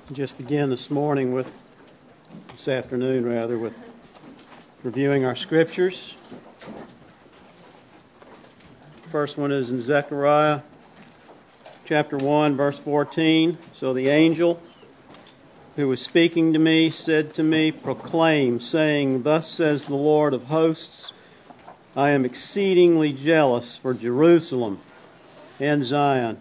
Just begin this afternoon with reviewing our scriptures. First one is in Zechariah chapter 1, verse 14. So the angel who was speaking to me said to me, "Proclaim, saying, Thus says the Lord of hosts, I am exceedingly jealous for Jerusalem and Zion."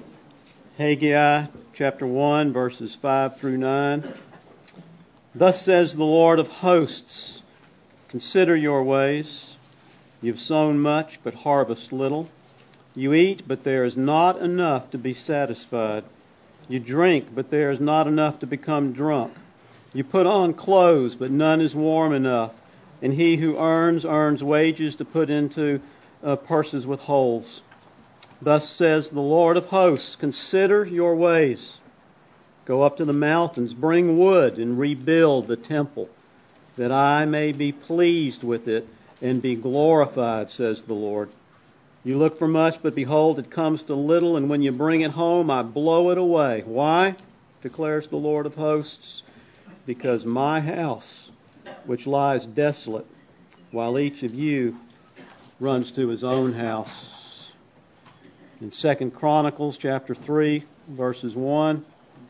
Haggai chapter 1, verses 5 through 9. Thus says the Lord of hosts, consider your ways. You've sown much, but harvest little. You eat, but there is not enough to be satisfied. You drink, but there is not enough to become drunk. You put on clothes, but none is warm enough. And he who earns wages to put into purses with holes. Thus says the Lord of hosts, consider your ways. Go up to the mountains, bring wood, and rebuild the temple, that I may be pleased with it and be glorified, says the Lord. You look for much, but behold, it comes to little, and when you bring it home, I blow it away. Why? Declares the Lord of hosts. Because my house, which lies desolate, while each of you runs to his own house. In 2 Chronicles chapter 3, verses 1,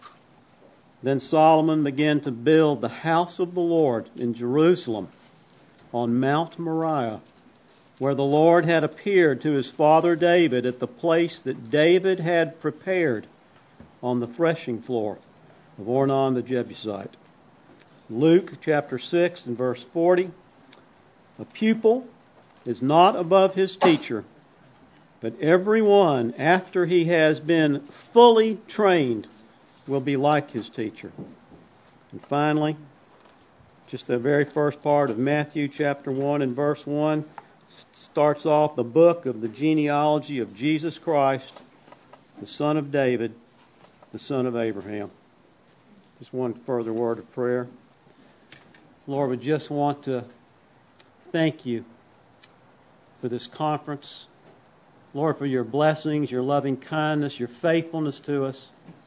Then Solomon began to build the house of the Lord in Jerusalem on Mount Moriah, where the Lord had appeared to his father David at the place that David had prepared on the threshing floor of Ornan the Jebusite. Luke chapter 6 and verse 40, A pupil is not above his teacher, but everyone after he has been fully trained will be like his teacher. And finally, just the very first part of Matthew chapter 1 and verse 1 starts off the book of the genealogy of Jesus Christ, the son of David, the son of Abraham. Just one further word of prayer. Lord, we just want to thank you for this conference. Lord, for your blessings, your loving kindness, your faithfulness to us.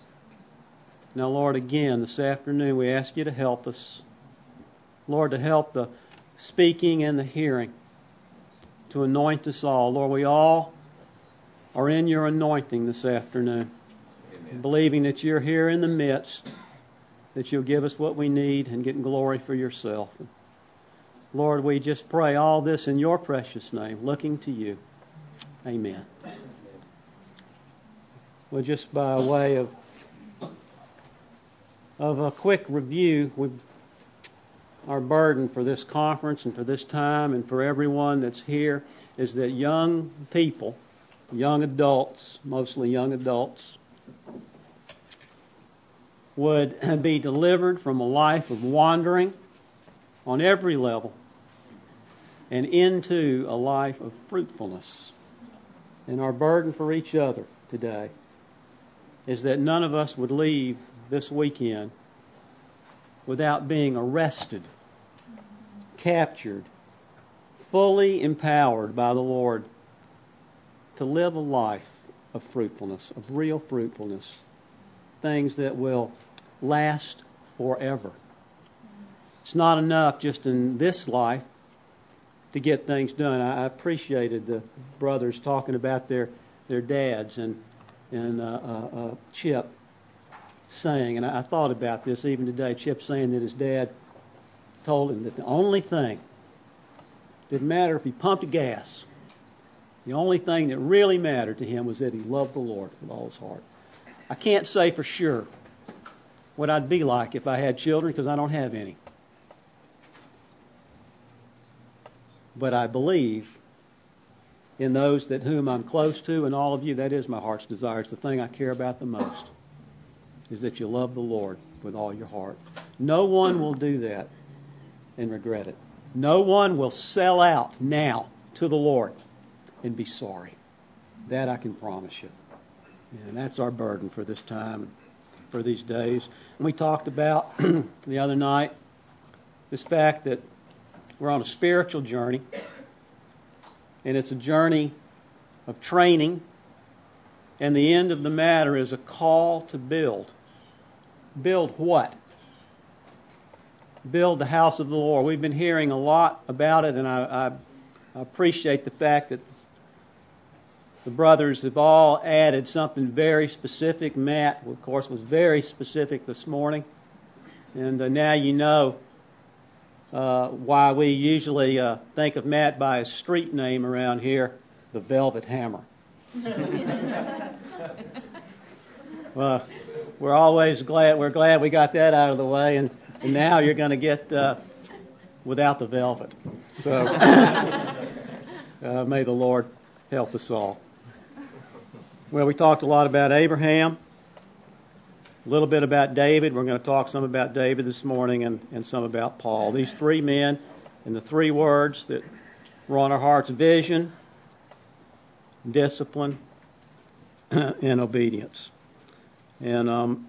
Now, Lord, again, this afternoon, we ask you to help us. Lord, to help the speaking and the hearing, to anoint us all. Lord, we all are in your anointing this afternoon, believing that you're here in the midst, that you'll give us what we need and get glory for yourself. Lord, we just pray all this in your precious name, looking to you. Amen. Well, just by way of a quick review, our burden for this conference and for this time and for everyone that's here is that young people, young adults, mostly young adults, would be delivered from a life of wandering on every level and into a life of fruitfulness. And our burden for each other today is that none of us would leave this weekend without being arrested, captured, fully empowered by the Lord to live a life of fruitfulness, of real fruitfulness, things that will last forever. It's not enough just in this life to get things done. I appreciated the brothers talking about their dads and Chip saying, and I thought about this even today, Chip saying that his dad told him that the only thing, didn't matter if he pumped gas, the only thing that really mattered to him was that he loved the Lord with all his heart. I can't say for sure what I'd be like if I had children because I don't have any. But I believe in those that whom I'm close to, and all of you, that is my heart's desire. It's the thing I care about the most, is that you love the Lord with all your heart. No one will do that and regret it. No one will sell out now to the Lord and be sorry. That I can promise you. And that's our burden for this time, for these days. And we talked about the other night this fact that we're on a spiritual journey, and it's a journey of training, and the end of the matter is a call to build. Build what? Build the house of the Lord. We've been hearing a lot about it, and I appreciate the fact that the brothers have all added something very specific. Matt, of course, was very specific this morning. And now you know why we usually think of Matt by his street name around here, the Velvet Hammer. Well, we're glad we got that out of the way, and now you're going to get without the velvet. So may the Lord help us all. Well, we talked a lot about Abraham, a little bit about David. We're going to talk some about David this morning and some about Paul. These three men and the three words that were on our hearts: vision, discipline, and obedience. And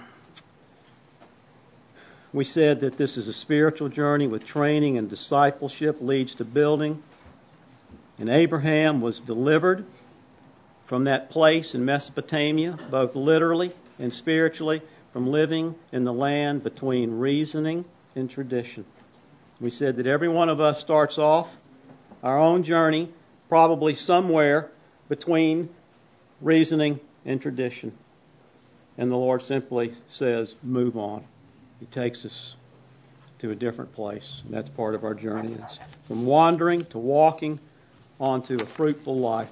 we said that this is a spiritual journey with training and discipleship leads to building. And Abraham was delivered from that place in Mesopotamia, both literally and spiritually, from living in the land between reasoning and tradition. We said that every one of us starts off our own journey probably somewhere between reasoning and tradition. And the Lord simply says, move on. He takes us to a different place. And that's part of our journey. It's from wandering to walking onto a fruitful life.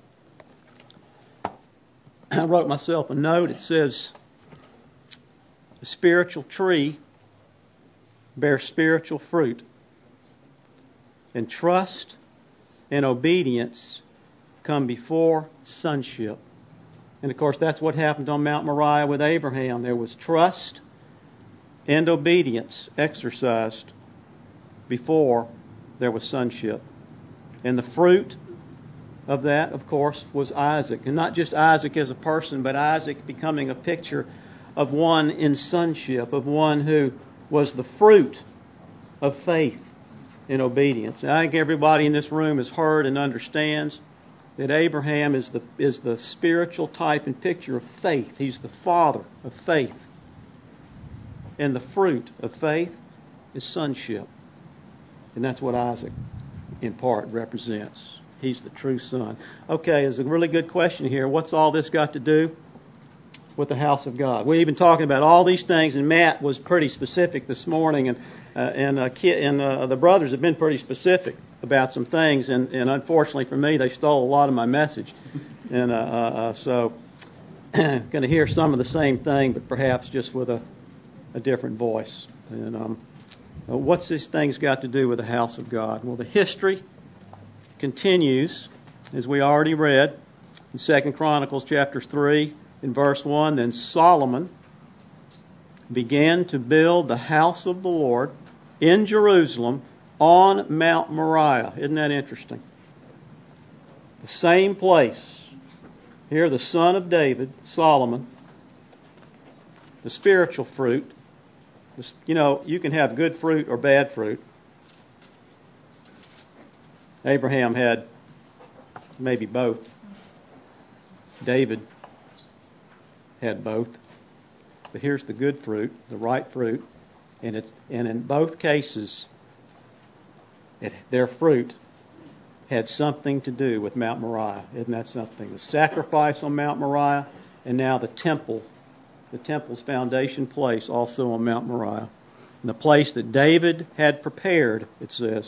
I wrote myself a note. It says, a spiritual tree bears spiritual fruit, and trust and obedience come before sonship. And of course, that's what happened on Mount Moriah with Abraham. There was trust and obedience exercised before there was sonship. And the fruit of that, of course, was Isaac. And not just Isaac as a person, but Isaac becoming a picture of one in sonship, of one who was the fruit of faith and obedience. And I think everybody in this room has heard and understands that Abraham is the spiritual type and picture of faith. He's the father of faith. And the fruit of faith is sonship. And that's what Isaac, in part, represents. He's the true son. Okay, there's a really good question here. What's all this got to do with the house of God? We've been talking about all these things, and Matt was pretty specific this morning, and the brothers have been pretty specific about some things, and unfortunately for me, they stole a lot of my message. And so going to hear some of the same thing, but perhaps just with a different voice. And what's these things got to do with the house of God? Well, the history continues, as we already read in 2 Chronicles chapter 3 in verse 1. Then Solomon began to build the house of the Lord in Jerusalem on Mount Moriah. Isn't that interesting? The same place. Here the son of David, Solomon, the spiritual fruit. You know, you can have good fruit or bad fruit. Abraham had maybe both. David had both. But here's the good fruit, the right fruit, and in both cases, their fruit had something to do with Mount Moriah. Isn't that something? The sacrifice on Mount Moriah, and now the temple's foundation place also on Mount Moriah. And the place that David had prepared, it says.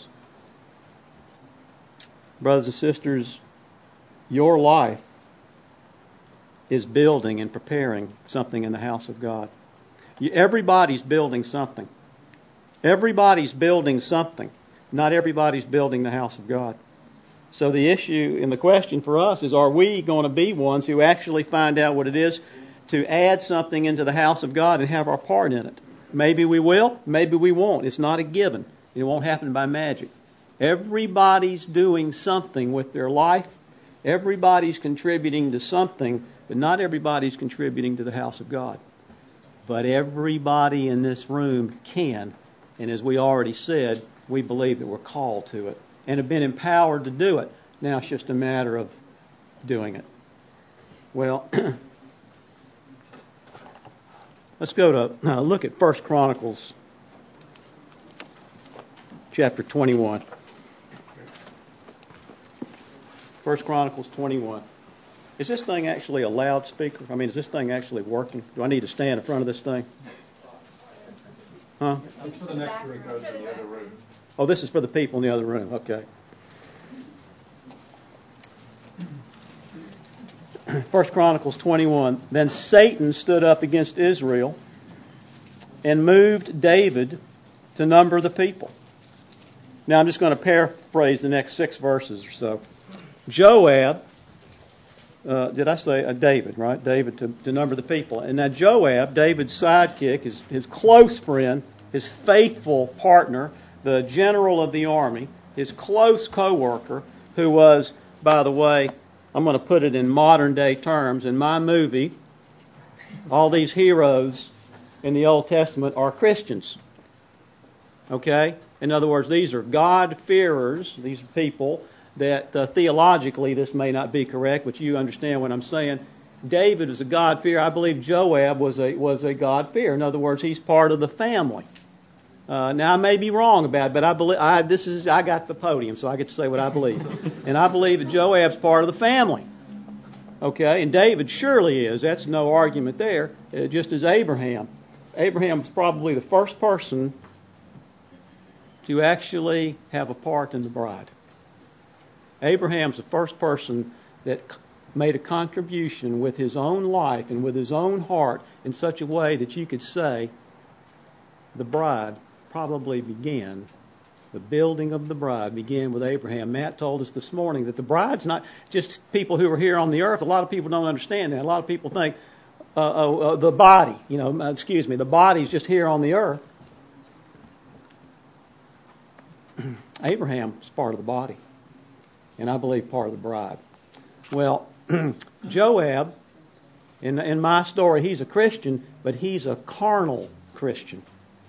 Brothers and sisters, your life is building and preparing something in the house of God. Everybody's building something. Everybody's building something. Not everybody's building the house of God. So the issue and the question for us is, are we going to be ones who actually find out what it is to add something into the house of God and have our part in it? Maybe we will, maybe we won't. It's not a given. It won't happen by magic. Everybody's doing something with their life. Everybody's contributing to something, but not everybody's contributing to the house of God. But everybody in this room can. And as we already said, we believe that we're called to it and have been empowered to do it. Now it's just a matter of doing it. Well, Let's go to look at 1 Chronicles chapter 21. 1 Chronicles 21. Is this thing actually a loudspeaker? I mean, is this thing actually working? Do I need to stand in front of this thing? Huh? It's for the next room. Goes to the other room. Oh, this is for the people in the other room. Okay. 1 Chronicles 21. Then Satan stood up against Israel and moved David to number the people. Now I'm just going to paraphrase the next 6 verses or so. Joab, did I say David, right? David to number the people. And now Joab, David's sidekick, his close friend, his faithful partner, the general of the army, his close co-worker, who was, by the way, I'm going to put it in modern day terms, in my movie, all these heroes in the Old Testament are Christians. Okay? In other words, these are God-fearers, these are people that theologically this may not be correct, but you understand what I'm saying. David is a God-fearer. I believe Joab was a God-fearer. In other words, he's part of the family. Now I may be wrong about it, but I believe I got the podium, so I get to say what I believe. And I believe that Joab's part of the family. Okay, and David surely is. That's no argument there. Just as Abraham. Abraham was probably the first person to actually have a part in the bride. Abraham's the first person that made a contribution with his own life and with his own heart in such a way that you could say the bride probably began, the building of the bride began with Abraham. Matt told us this morning that the bride's not just people who are here on the earth. A lot of people don't understand that. A lot of people think the body, the body's just here on the earth. Abraham's part of the body. And I believe part of the bride. Well, Joab, in my story, he's a Christian, but he's a carnal Christian.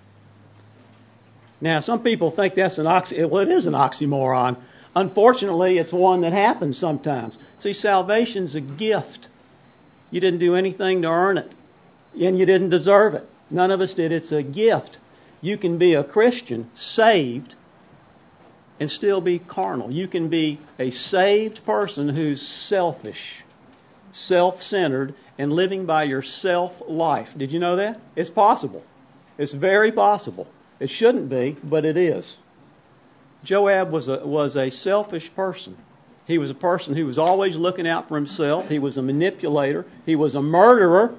Now, some people think that's well, it is an oxymoron. Unfortunately, it's one that happens sometimes. See, salvation's a gift. You didn't do anything to earn it, and you didn't deserve it. None of us did. It's a gift. You can be a Christian, saved, and still be carnal. You can be a saved person who's selfish, self-centered, and living by your self-life. Did you know that? It's possible. It's very possible. It shouldn't be, but it is. Joab was a selfish person. He was a person who was always looking out for himself. He was a manipulator. He was a murderer.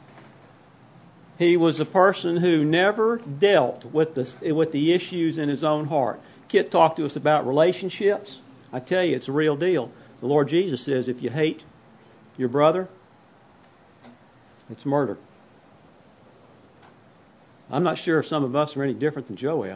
He was a person who never dealt with the issues in his own heart. Kit talked to us about relationships. I tell you, it's a real deal. The Lord Jesus says if you hate your brother, it's murder. I'm not sure if some of us are any different than Joab.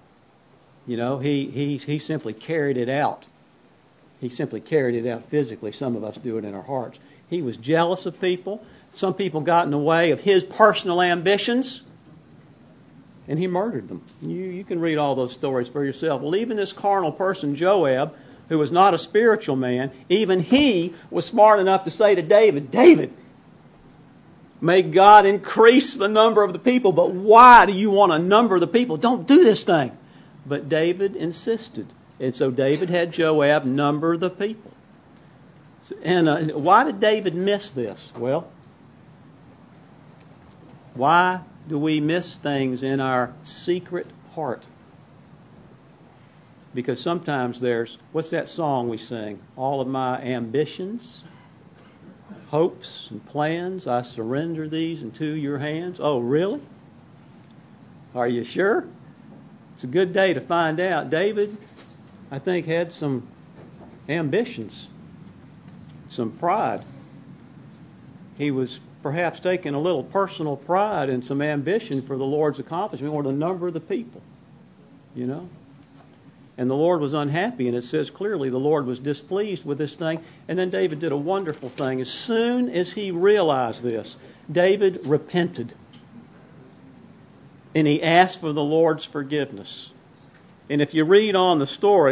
He simply carried it out. He simply carried it out physically. Some of us do it in our hearts. He was jealous of people. Some people got in the way of his personal ambitions, and he murdered them. You can read all those stories for yourself. Well, even this carnal person, Joab, who was not a spiritual man, even he was smart enough to say to David, David, may God increase the number of the people, but why do you want to number the people? Don't do this thing. But David insisted. And so David had Joab number the people. And why did David miss this? Well, why do we miss things in our secret heart? Because sometimes what's that song we sing? All of my ambitions, hopes and plans, I surrender these into your hands. Oh, really? Are you sure? It's a good day to find out. David, I think, had some ambitions, some pride. He was perhaps taking a little personal pride and some ambition for the Lord's accomplishment or the number of the people, And the Lord was unhappy, and it says clearly the Lord was displeased with this thing. And then David did a wonderful thing. As soon as he realized this, David repented. And he asked for the Lord's forgiveness. And if you read on the story,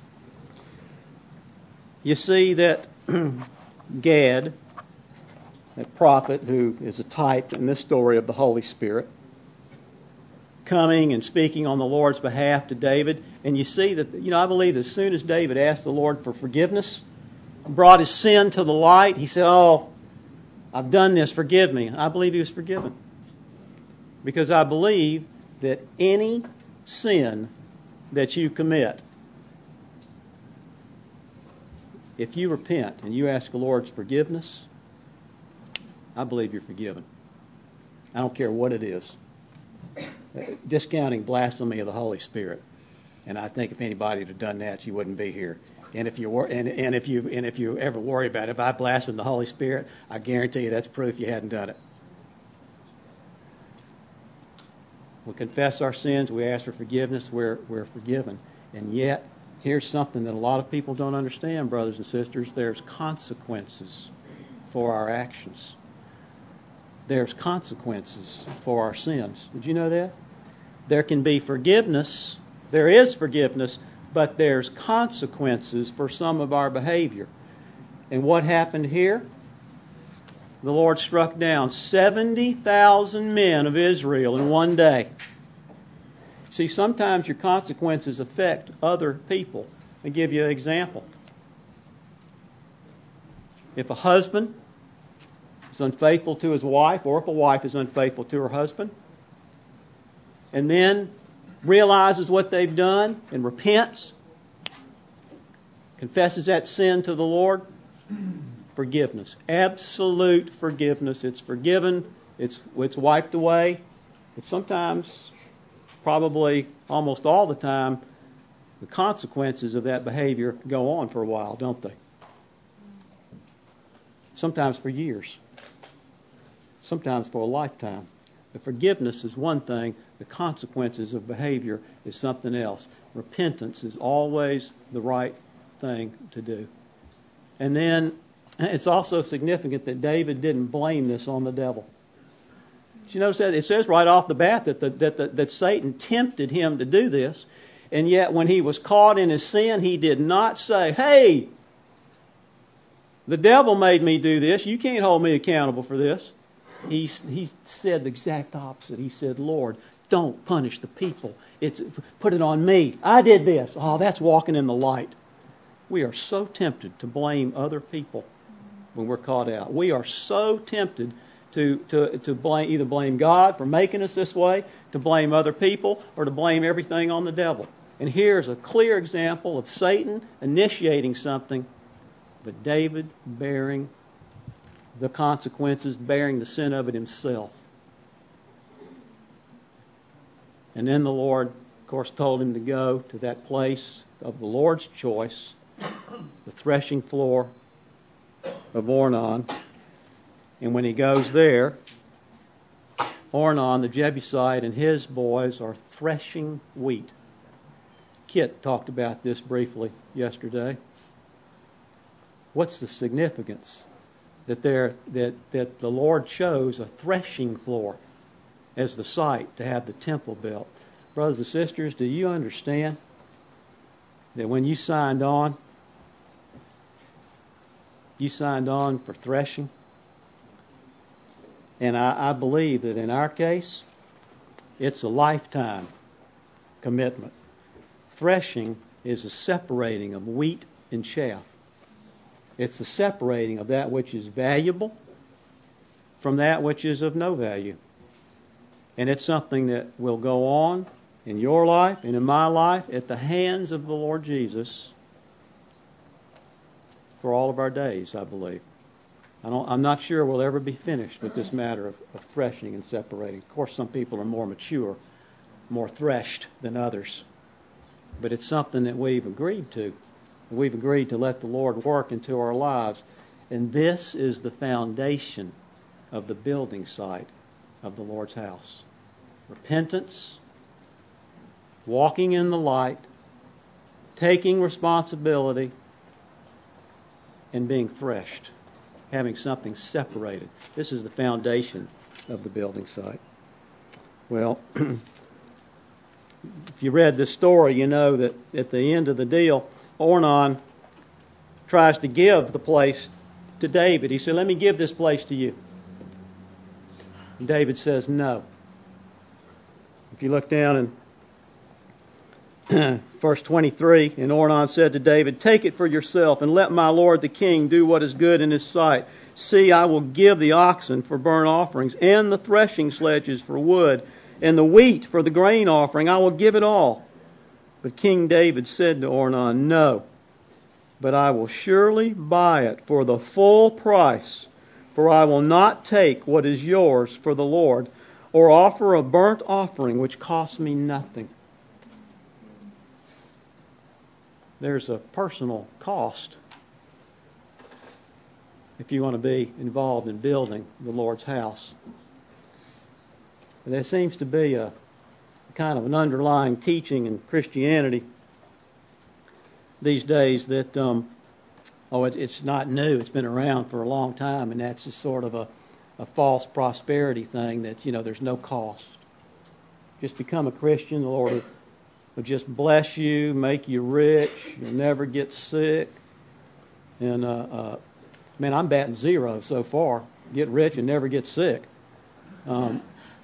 you see that Gad that prophet who is a type in this story of the Holy Spirit, coming and speaking on the Lord's behalf to David. And you see that, I believe as soon as David asked the Lord for forgiveness, brought his sin to the light, he said, "Oh, I've done this, forgive me." I believe he was forgiven. Because I believe that any sin that you commit, if you repent and you ask the Lord's forgiveness, I believe you're forgiven. I don't care what it is. Discounting blasphemy of the Holy Spirit. And I think if anybody had done that, you wouldn't be here. And if you ever worry about it, if I blaspheme the Holy Spirit, I guarantee you that's proof you hadn't done it. We confess our sins, we ask for forgiveness, we're forgiven. And yet, here's something that a lot of people don't understand, brothers and sisters. There's consequences for our actions. There's consequences for our sins. Did you know that? There can be forgiveness. There is forgiveness, but there's consequences for some of our behavior. And what happened here? The Lord struck down 70,000 men of Israel in one day. See, sometimes your consequences affect other people. I'll give you an example. If a husband is unfaithful to his wife, or if a wife is unfaithful to her husband, and then realizes what they've done and repents, confesses that sin to the Lord, forgiveness. Absolute forgiveness. It's forgiven. It's wiped away. But sometimes, probably almost all the time, the consequences of that behavior go on for a while, don't they? Sometimes for years. Sometimes for a lifetime. The forgiveness is one thing. The consequences of behavior is something else. Repentance is always the right thing to do. And then it's also significant that David didn't blame this on the devil. You notice that it says right off the bat that Satan tempted him to do this, and yet when he was caught in his sin, he did not say, "Hey, the devil made me do this. You can't hold me accountable for this." He said the exact opposite. He said, "Lord, don't punish the people. Put it on me. I did this." Oh, that's walking in the light. We are so tempted to blame other people when we're caught out. We are so tempted to blame, either blame God for making us this way, to blame other people, or to blame everything on the devil. And here's a clear example of Satan initiating something, but David bearing the consequences, bearing the sin of it himself. And then the Lord, of course, told him to go to that place of the Lord's choice, the threshing floor of Ornan. And when he goes there, Ornan, the Jebusite, and his boys are threshing wheat. Kit talked about this briefly yesterday. What's the significance that the Lord chose a threshing floor as the site to have the temple built? Brothers and sisters, do you understand that when you signed on for threshing? And I believe that in our case, it's a lifetime commitment. Threshing is a separating of wheat and chaff. It's the separating of that which is valuable from that which is of no value. And it's something that will go on in your life and in my life at the hands of the Lord Jesus for all of our days, I believe. I'm not sure we'll ever be finished with this matter of threshing and separating. Of course, some people are more mature, more threshed than others. But it's something that we've agreed to. We've agreed to let the Lord work into our lives. And this is the foundation of the building site of the Lord's house. Repentance, walking in the light, taking responsibility, and being threshed, having something separated. This is the foundation of the building site. Well, if you read this story, you know that at the end of the deal, Ornan tries to give the place to David. He said, "Let me give this place to you." And David says no. If you look down in verse 23, and Ornan said to David, "Take it for yourself, and let my lord the king do what is good in his sight. See, I will give the oxen for burnt offerings, and the threshing sledges for wood, and the wheat for the grain offering. I will give it all." But King David said to Ornan, "No, but I will surely buy it for the full price, for I will not take what is yours for the Lord, or offer a burnt offering which costs me nothing." There's a personal cost if you want to be involved in building the Lord's house. There seems to be a kind of an underlying teaching in Christianity these days that, it's not new. It's been around for a long time, and that's just sort of a false prosperity thing that, there's no cost. Just become a Christian. The Lord will just bless you, make you rich. You'll never get sick. And, I'm batting zero so far. Get rich and never get sick. And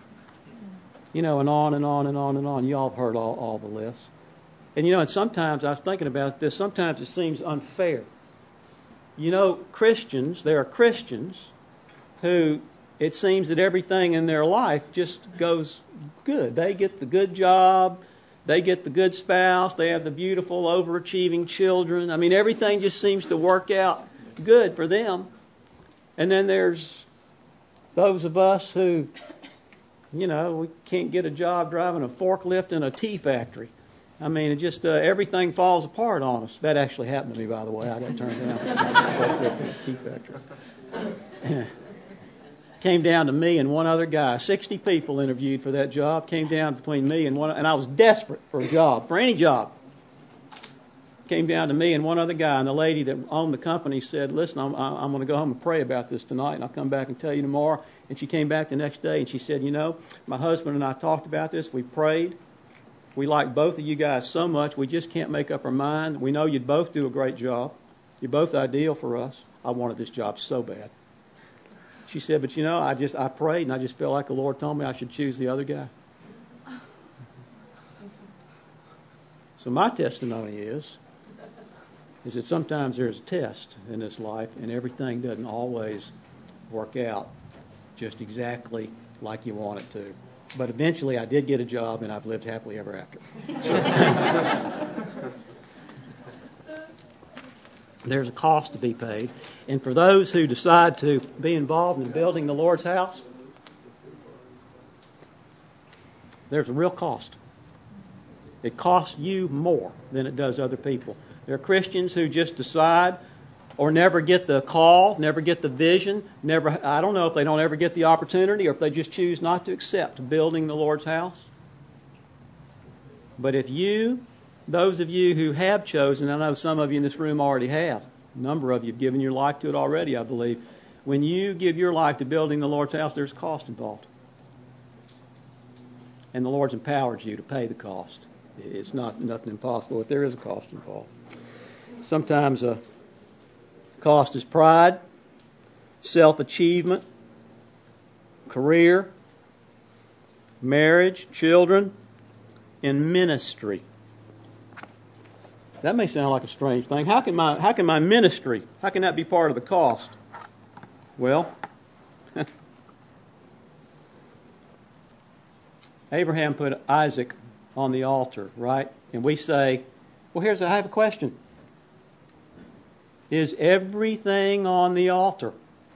on and on and on and on. You all have heard all the lists. And, and sometimes I was thinking about this. Sometimes it seems unfair. Christians, there are Christians who it seems that everything in their life just goes good. They get the good job. They get the good spouse. They have the beautiful, overachieving children. Everything just seems to work out good for them. And then there's those of us who, we can't get a job driving a forklift in a tea factory. It just, everything falls apart on us. That actually happened to me, by the way. I got turned down for a forklift in a tea factory. Came down to me and one other guy. 60 people interviewed for that job. Came down between me and one, and I was desperate for a job, for any job. Came down to me and one other guy, and the lady that owned the company said, "Listen, I'm going to go home and pray about this tonight, and I'll come back and tell you tomorrow." And she came back the next day, and she said, "My husband and I talked about this. We prayed. We like both of you guys so much, we just can't make up our mind. We know you'd both do a great job. You're both ideal for us. I wanted this job so bad." She said, "But I prayed and I just felt like the Lord told me I should choose the other guy." So my testimony is that sometimes there's a test in this life and everything doesn't always work out just exactly like you want it to. But eventually I did get a job and I've lived happily ever after. There's a cost to be paid. And for those who decide to be involved in building the Lord's house, there's a real cost. It costs you more than it does other people. There are Christians who just decide or never get the call, never get the vision, I don't know if they don't ever get the opportunity or if they just choose not to accept building the Lord's house. But if those of you who have chosen, I know some of you in this room already have, a number of you have given your life to it already, I believe. When you give your life to building the Lord's house, there's cost involved. And the Lord's empowered you to pay the cost. It's nothing impossible, but there is a cost involved. Sometimes a cost is pride, self-achievement, career, marriage, children, and ministry. That may sound like a strange thing. How can my ministry, how can that be part of the cost? Well, Abraham put Isaac on the altar, right? And we say, I have a question. Is everything on the altar?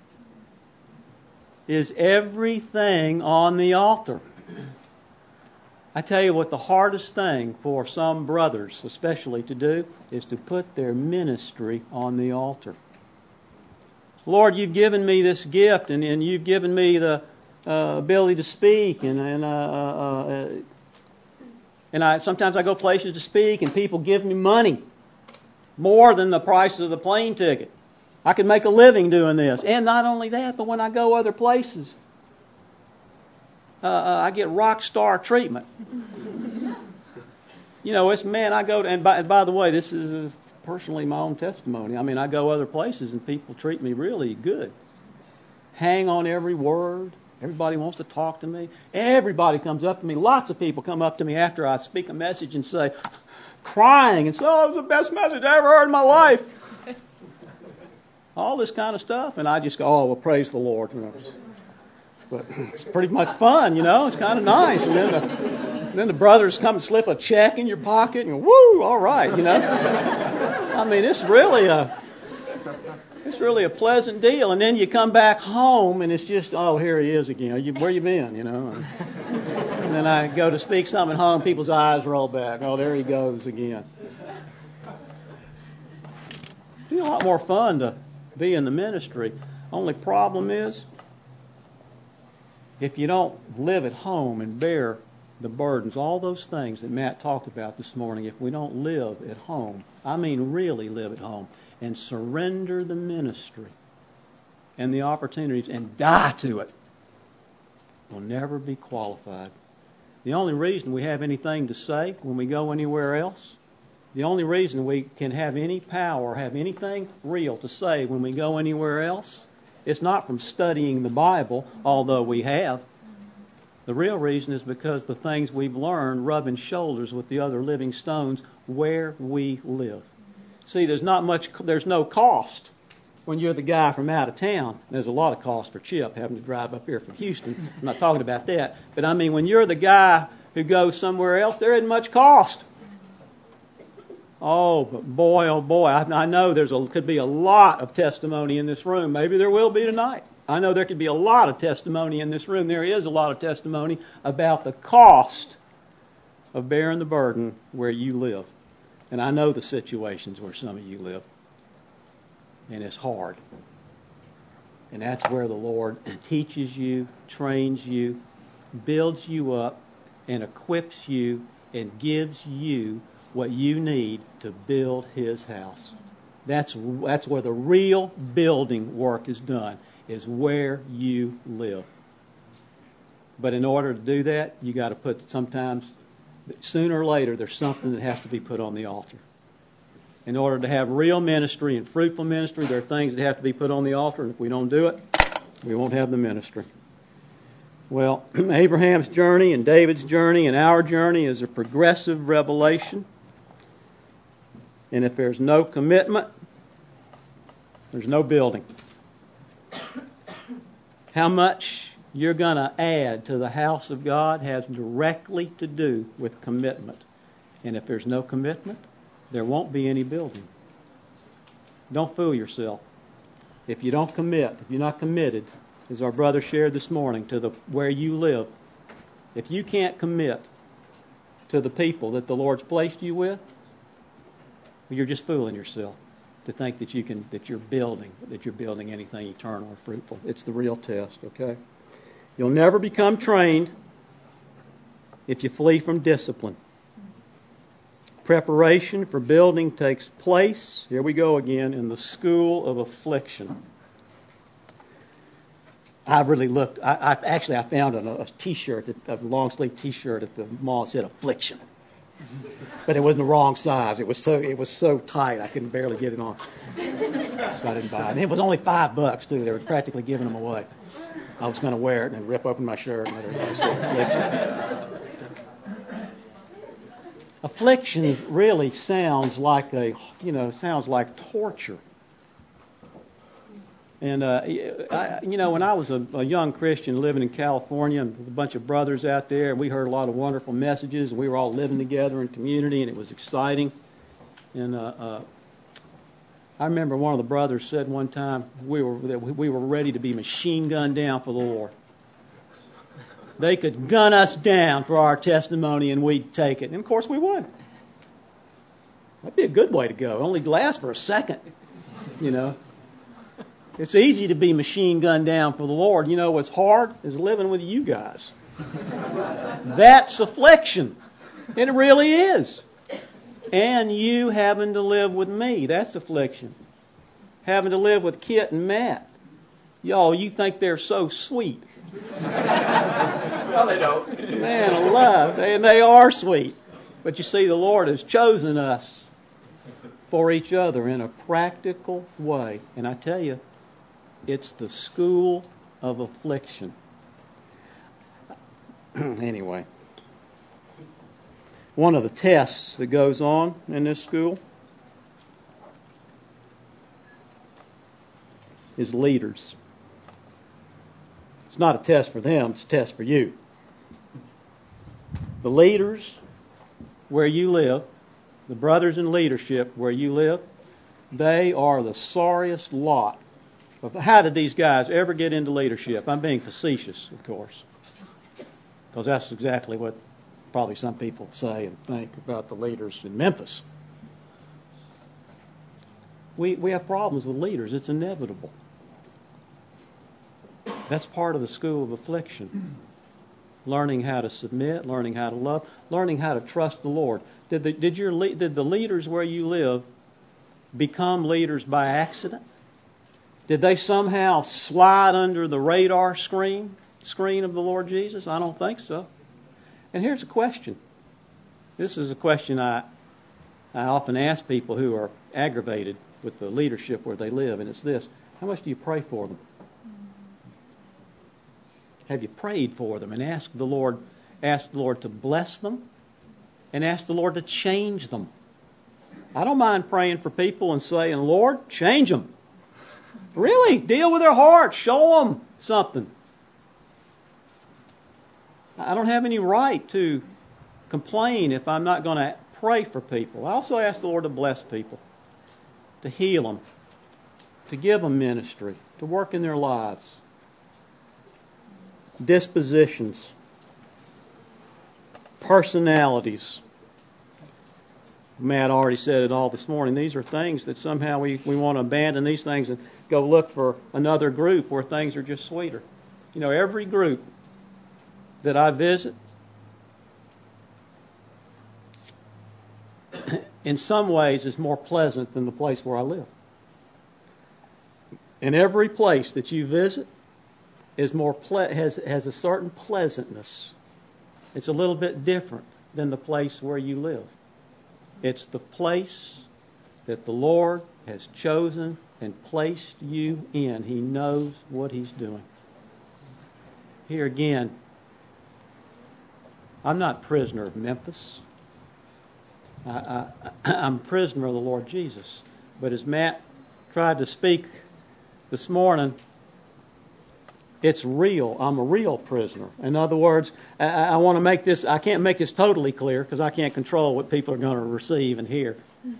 Is everything on the altar? I tell you what, the hardest thing for some brothers especially to do is to put their ministry on the altar. Lord, you've given me this gift and you've given me the ability to speak and sometimes I go places to speak and people give me money more than the price of the plane ticket. I could make a living doing this. And not only that, but when I go other places, I get rock star treatment. I go to, and by the way, this is personally my own testimony. I go other places and people treat me really good. Hang on every word. Everybody wants to talk to me. Everybody comes up to me. Lots of people come up to me after I speak a message and say, crying, and say, oh, it was the best message I ever heard in my life. All this kind of stuff. And I just go, oh, well, praise the Lord. But it's pretty much fun, It's kind of nice. And then the brothers come and slip a check in your pocket, and woo, all right, I mean, it's really a pleasant deal. And then you come back home, and it's just, oh, here he is again. Where you been, And then I go to speak something at home, people's eyes roll back. Oh, there he goes again. It'd be a lot more fun to be in the ministry. Only problem is, if you don't live at home and bear the burdens, all those things that Matt talked about this morning, if we don't live at home, I mean really live at home, and surrender the ministry and the opportunities and die to it, we'll never be qualified. The only reason we have anything to say when we go anywhere else, the only reason we can have any power, have anything real to say when we go anywhere else, it's not from studying the Bible, although we have. The real reason is because the things we've learned rubbing shoulders with the other living stones where we live. See, there's no cost when you're the guy from out of town. There's a lot of cost for Chip having to drive up here from Houston. I'm not talking about that. But I mean, when you're the guy who goes somewhere else, there isn't much cost. Oh, but boy, I know could be a lot of testimony in this room. Maybe there will be tonight. I know there could be a lot of testimony in this room. There is a lot of testimony about the cost of bearing the burden where you live. And I know the situations where some of you live. And it's hard. And that's where the Lord teaches you, trains you, builds you up, and equips you, and gives you what you need to build His house. That's where the real building work is done, is where you live. But in order to do that, you got to sometimes, sooner or later, there's something that has to be put on the altar. In order to have real ministry and fruitful ministry, there are things that have to be put on the altar, and if we don't do it, we won't have the ministry. Well, Abraham's journey and David's journey and our journey is a progressive revelation. And if there's no commitment, there's no building. How much you're going to add to the house of God has directly to do with commitment. And if there's no commitment, there won't be any building. Don't fool yourself. If you don't commit, if you're not committed, as our brother shared this morning, to where you live, if you can't commit to the people that the Lord's placed you with, you're just fooling yourself to think that you're building anything eternal or fruitful. It's the real test, okay? You'll never become trained if you flee from discipline. Preparation for building takes place, here we go again, in the school of affliction. I really looked. I found a T-shirt, a long sleeve T-shirt at the mall that said "affliction," but it was in the wrong size. It was so tight I couldn't barely get it on, so I didn't buy it. And it was only $5 too. They were practically giving them away. I was going to wear it and rip open my shirt and let everybody see affliction. Affliction really sounds like torture. And, when I was a young Christian living in California with a bunch of brothers out there, we heard a lot of wonderful messages. We were all living together in community, and it was exciting. And I remember one of the brothers said one time we were ready to be machine gunned down for the Lord. They could gun us down for our testimony, and we'd take it. And, of course, we would. That'd be a good way to go. It only lasts for a second, It's easy to be machine gunned down for the Lord. You know what's hard is living with you guys. That's affliction. It really is. And you having to live with me, that's affliction. Having to live with Kit and Matt. Y'all, you think they're so sweet. No, they don't. Man alive. And they are sweet. But you see, the Lord has chosen us for each other in a practical way. And I tell you, it's the school of affliction. Anyway, one of the tests that goes on in this school is leaders. It's not a test for them, it's a test for you. The leaders where you live, the brothers in leadership where you live, they are the sorriest lot. How did these guys ever get into leadership? I'm being facetious, of course, because that's exactly what probably some people say and think about the leaders in Memphis. We have problems with leaders. It's inevitable. That's part of the school of affliction. Learning how to submit, learning how to love, learning how to trust the Lord. Did the leaders where you live become leaders by accident? Did they somehow slide under the radar screen of the Lord Jesus? I don't think so. And here's a question. This is a question I often ask people who are aggravated with the leadership where they live, and it's this: how much do you pray for them? Have you prayed for them and asked the Lord to bless them and ask the Lord to change them? I don't mind praying for people and saying, Lord, change them. Really, deal with their hearts. Show them something. I don't have any right to complain if I'm not going to pray for people. I also ask the Lord to bless people, to heal them, to give them ministry, to work in their lives. Dispositions, personalities. Matt already said it all this morning. These are things that somehow we want to abandon these things and go look for another group where things are just sweeter. You know, every group that I visit, in some ways is more pleasant than the place where I live. And every place that you visit is has a certain pleasantness. It's a little bit different than the place where you live. It's the place that the Lord has chosen and placed you in. He knows what He's doing. Here again, I'm not prisoner of Memphis. I'm a prisoner of the Lord Jesus. But as Matt tried to speak this morning, it's real. I'm a real prisoner. In other words, I want to make this, I can't make this totally clear because I can't control what people are going to receive and hear.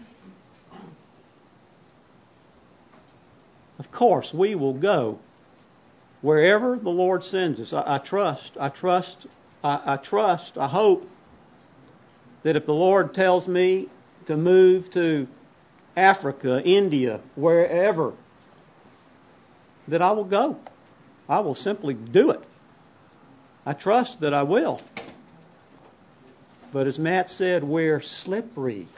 Of course, we will go wherever the Lord sends us. I hope that if the Lord tells me to move to Africa, India, wherever, that I will go. I will simply do it. I trust that I will. But as Matt said, we're slippery.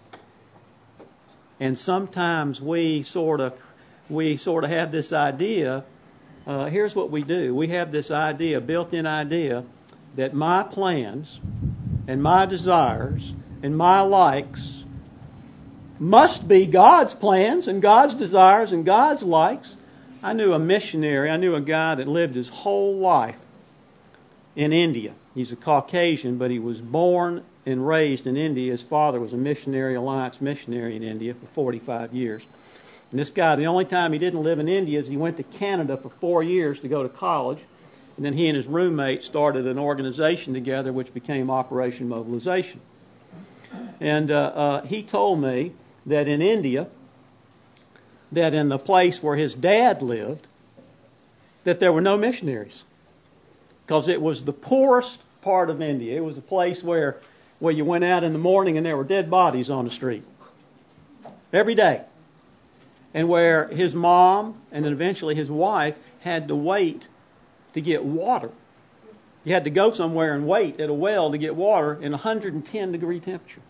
And sometimes we sort of have this idea. Here's what we do. We have this idea, built-in idea, that my plans and my desires and my likes must be God's plans and God's desires and God's likes. I knew a missionary. I knew a guy that lived his whole life in India. He's a Caucasian, but he was born and raised in India. His father was a missionary, Alliance missionary in India for 45 years. And this guy, the only time he didn't live in India is he went to Canada for 4 years to go to college. And then he and his roommate started an organization together which became Operation Mobilization. And he told me that in India, that in the place where his dad lived, that there were no missionaries. Because it was the poorest part of India. It was a place where you went out in the morning and there were dead bodies on the street. Every day. And where his mom and then eventually his wife had to wait to get water. You had to go somewhere and wait at a well to get water in 110 degree temperature.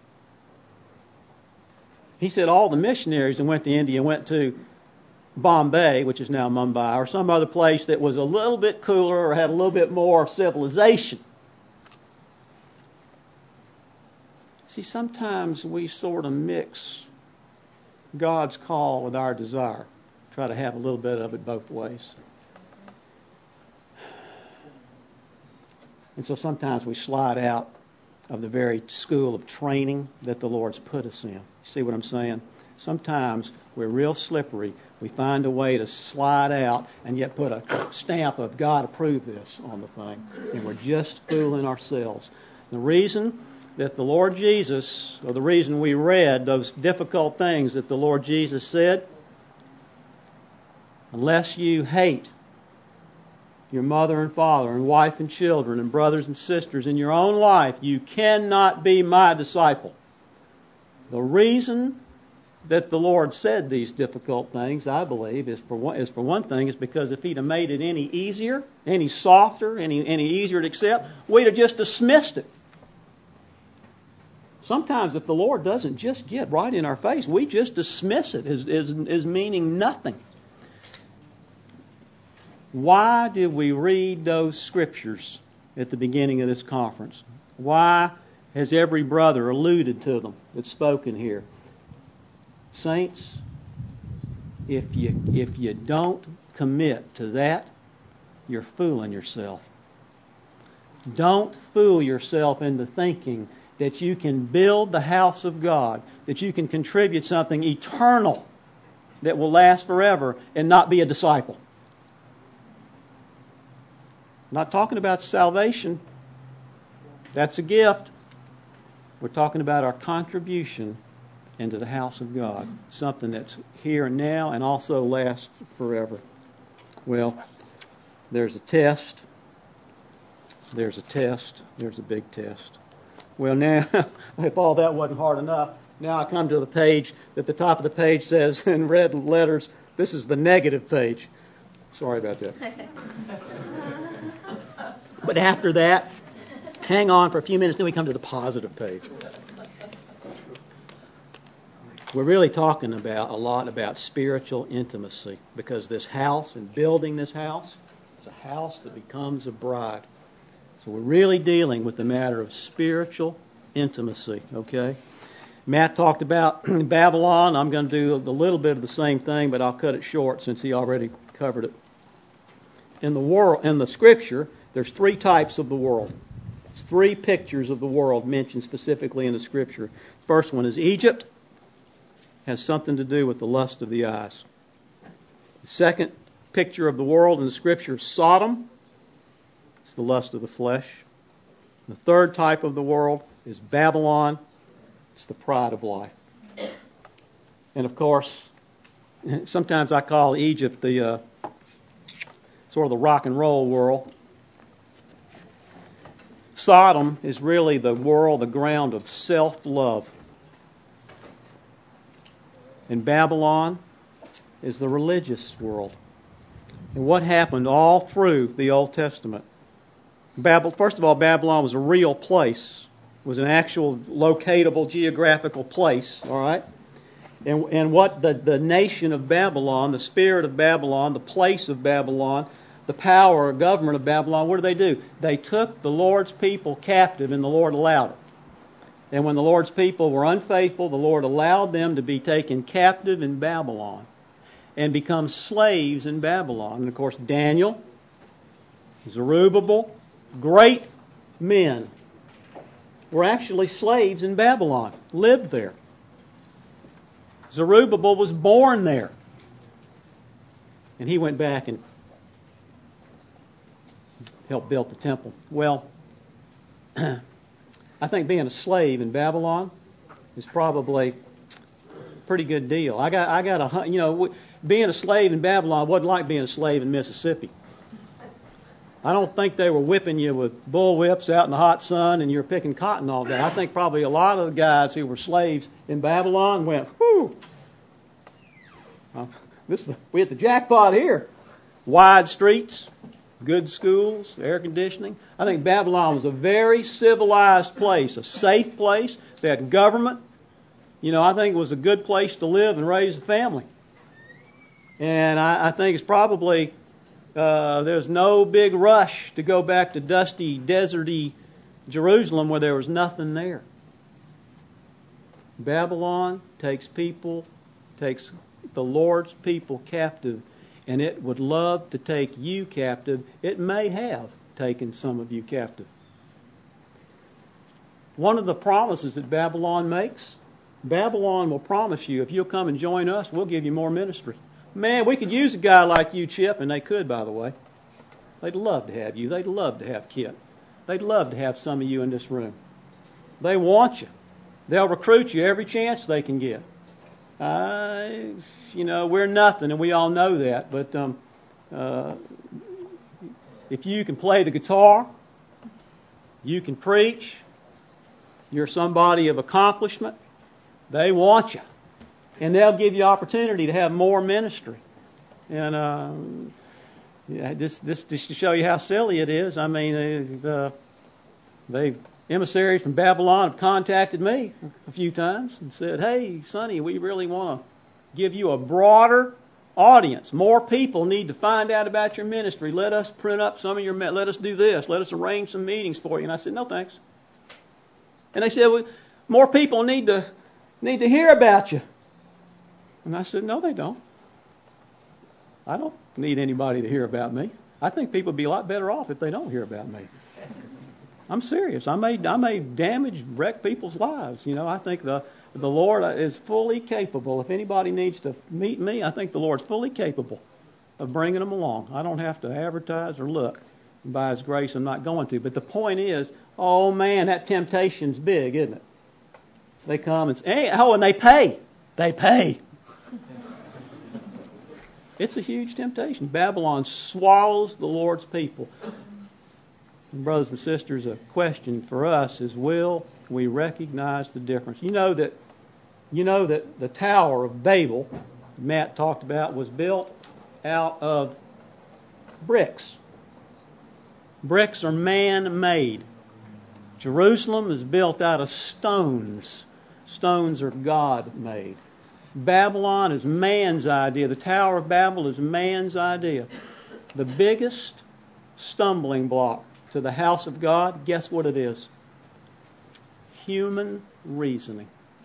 He said all the missionaries that went to India went to Bombay, which is now Mumbai, or some other place that was a little bit cooler or had a little bit more civilization. See, sometimes we sort of mix God's call with our desire. Try to have a little bit of it both ways. And so sometimes we slide out of the very school of training that the Lord's put us in. You see what I'm saying? Sometimes we're real slippery. We find a way to slide out and yet put a stamp of God approve this on the thing. And we're just fooling ourselves. The reason that the Lord Jesus, or the reason we read those difficult things that the Lord Jesus said, unless you hate your mother and father and wife and children and brothers and sisters in your own life, you cannot be my disciple. The reason that the Lord said these difficult things, I believe, is for one thing, is because if He'd have made it any easier, any softer, any easier to accept, we'd have just dismissed it. Sometimes if the Lord doesn't just get right in our face, we just dismiss it as meaning nothing. Why did we read those scriptures at the beginning of this conference? Why has every brother alluded to them that's spoken here? Saints, if you don't commit to that, you're fooling yourself. Don't fool yourself into thinking that you can build the house of God, that you can contribute something eternal that will last forever and not be a disciple. I'm not talking about salvation. That's a gift. We're talking about our contribution into the house of God, something that's here and now and also lasts forever. Well, there's a test. There's a test. There's a big test. Well, now, if all that wasn't hard enough, now I come to the page that the top of the page says in red letters, this is the negative page. Sorry about that. But after that, hang on for a few minutes, then we come to the positive page. We're really talking a lot about spiritual intimacy, because this house and building this house is a house that becomes a bride. So we're really dealing with the matter of spiritual intimacy, okay? Matt talked about Babylon. I'm going to do a little bit of the same thing, but I'll cut it short since he already covered it. In the Scripture, there's three types of the world. It's three pictures of the world mentioned specifically in the Scripture. First one is Egypt. Has something to do with the lust of the eyes. The second picture of the world in the Scripture is Sodom. It's the lust of the flesh. The third type of the world is Babylon. It's the pride of life. And of course, sometimes I call Egypt the sort of the rock and roll world. Sodom is really the world, the ground of self-love. And Babylon is the religious world. And what happened all through the Old Testament? First of all, Babylon was a real place. It was an actual locatable geographical place, all right? And what the nation of Babylon, the spirit of Babylon, the place of Babylon, the power or government of Babylon, what do? They took the Lord's people captive, and the Lord allowed it. And when the Lord's people were unfaithful, the Lord allowed them to be taken captive in Babylon and become slaves in Babylon. And of course, Daniel, Zerubbabel, great men were actually slaves in Babylon, lived there. Zerubbabel was born there. And he went back and helped build the temple. Well, I think being a slave in Babylon is probably a pretty good deal. Being a slave in Babylon wasn't like being a slave in Mississippi. I don't think they were whipping you with bull whips out in the hot sun and you're picking cotton all day. I think probably a lot of the guys who were slaves in Babylon went, whew, we hit the jackpot here. Wide streets, good schools, air conditioning. I think Babylon was a very civilized place, a safe place. They had government. I think it was a good place to live and raise a family. And I think it's probably, there's no big rush to go back to dusty, deserty Jerusalem where there was nothing there. Babylon takes the Lord's people captive, and it would love to take you captive. It may have taken some of you captive. One of the promises that Babylon makes, Babylon will promise you, if you'll come and join us, we'll give you more ministry. Man, we could use a guy like you, Chip, and they could, by the way. They'd love to have you. They'd love to have Kit. They'd love to have some of you in this room. They want you. They'll recruit you every chance they can get. We're nothing, and we all know that. But if you can play the guitar, you can preach, you're somebody of accomplishment, they want you. And they'll give you opportunity to have more ministry. And this just to show you how silly it is. I mean, emissaries from Babylon have contacted me a few times and said, "Hey, Sonny, we really want to give you a broader audience. More people need to find out about your ministry. Let us print up some of your. Let us do this. Let us arrange some meetings for you." And I said, "No, thanks." And they said, "Well, more people need to hear about you." And I said, "No, they don't. I don't need anybody to hear about me. I think people would be a lot better off if they don't hear about me. I'm serious. I may damage, wreck people's lives. I think the Lord is fully capable. If anybody needs to meet me, I think the Lord's fully capable of bringing them along. I don't have to advertise or look. By His grace, I'm not going to. But the point is, oh man, that temptation's big, isn't it? They come and say, and they pay. They pay. It's a huge temptation. Babylon swallows the Lord's people. And brothers and sisters, a question for us is, will we recognize the difference? You know that the Tower of Babel, Matt talked about, was built out of bricks. Bricks are man-made. Jerusalem is built out of stones. Stones are God-made. Babylon is man's idea. The Tower of Babel is man's idea. The biggest stumbling block to the house of God, guess what it is? Human reasoning.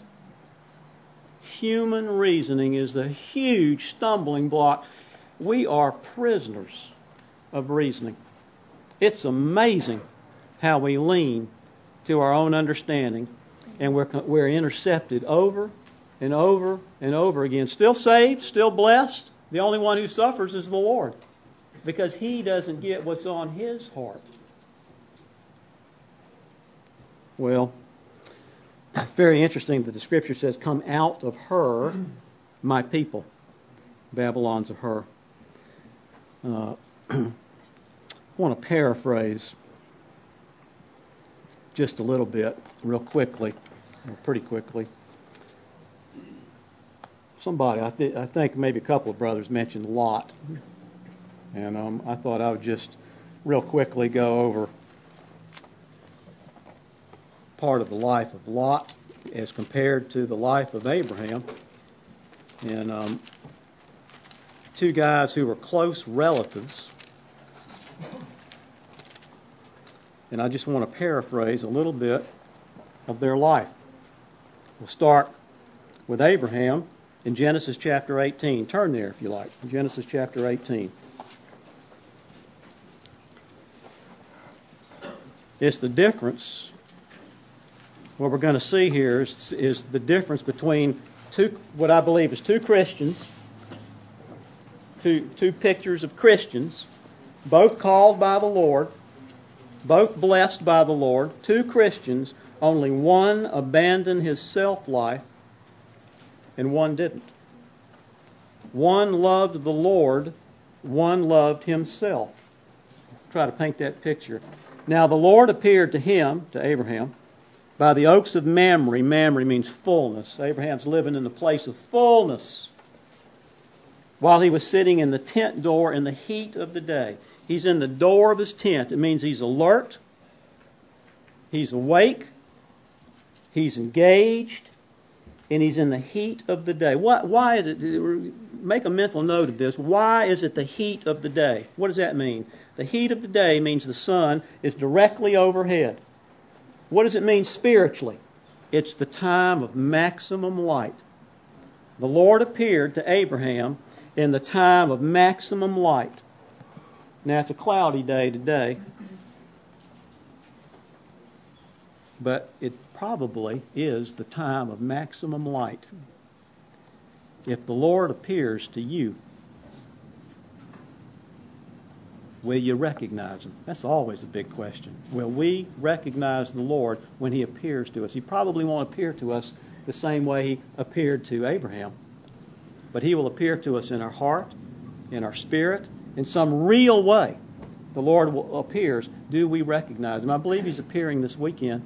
Human reasoning is the huge stumbling block. We are prisoners of reasoning. It's amazing how we lean to our own understanding, and we're intercepted over and over and over again. Still saved, still blessed. The only one who suffers is the Lord, because He doesn't get what's on His heart. Well, it's very interesting that the Scripture says, "Come out of her, my people." Babylon's of her. I want to paraphrase just a little bit, real quickly, or pretty quickly. Somebody, I think maybe a couple of brothers mentioned Lot. And I thought I would just real quickly go over part of the life of Lot as compared to the life of Abraham. And two guys who were close relatives. And I just want to paraphrase a little bit of their life. We'll start with Abraham in Genesis chapter 18. Turn there if you like. Genesis chapter 18. It's the difference. What we're going to see here is the difference between what I believe is two Christians, two pictures of Christians, both called by the Lord, both blessed by the Lord, two Christians, only one abandoned his self-life and one didn't. One loved the Lord, one loved himself. Try to paint that picture. Now the Lord appeared to him, to Abraham, by the oaks of Mamre. Mamre means fullness. Abraham's living in the place of fullness while he was sitting in the tent door in the heat of the day. He's in the door of his tent. It means he's alert, he's awake, he's engaged, and he's in the heat of the day. Why is it? Make a mental note of this. Why is it the heat of the day? What does that mean? The heat of the day means the sun is directly overhead. What does it mean spiritually? It's the time of maximum light. The Lord appeared to Abraham in the time of maximum light. Now, it's a cloudy day today. but it probably is the time of maximum light. If the Lord appears to you, will you recognize Him? That's always a big question. Will we recognize the Lord when He appears to us? He probably won't appear to us the same way He appeared to Abraham, but He will appear to us in our heart, in our spirit, in some real way. The Lord appears. Do we recognize Him? I believe He's appearing this weekend.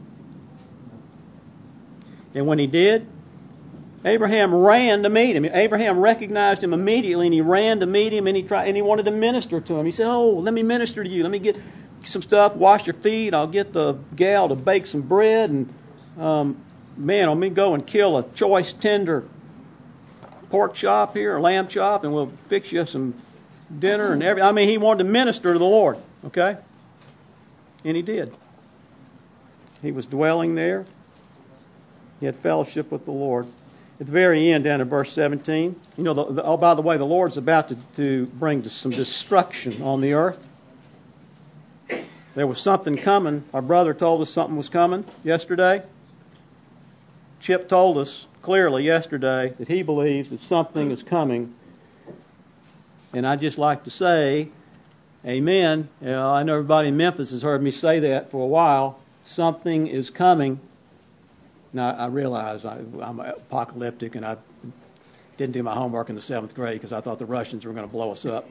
And when He did, Abraham ran to meet Him. Abraham recognized Him immediately, and he ran to meet Him, and he wanted to minister to Him. He said, "Oh, let me minister to you. Let me get some stuff, wash your feet. I'll get the gal to bake some bread, and let me go and kill a choice, tender pork chop here, or lamb chop, and we'll fix you some dinner and everything." I mean, he wanted to minister to the Lord, okay? And he did. He was dwelling there. He had fellowship with the Lord. At the very end, down in verse 17, by the way, the Lord's about to bring some destruction on the earth. There was something coming. Our brother told us something was coming yesterday. Chip told us clearly yesterday that he believes that something is coming. And I'd just like to say, amen. I know everybody in Memphis has heard me say that for a while. Something is coming. Now, I realize I'm apocalyptic, and I didn't do my homework in the 7th grade because I thought the Russians were going to blow us up.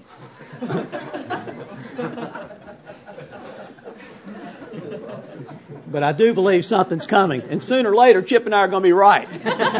But I do believe something's coming. And sooner or later, Chip and I are going to be right.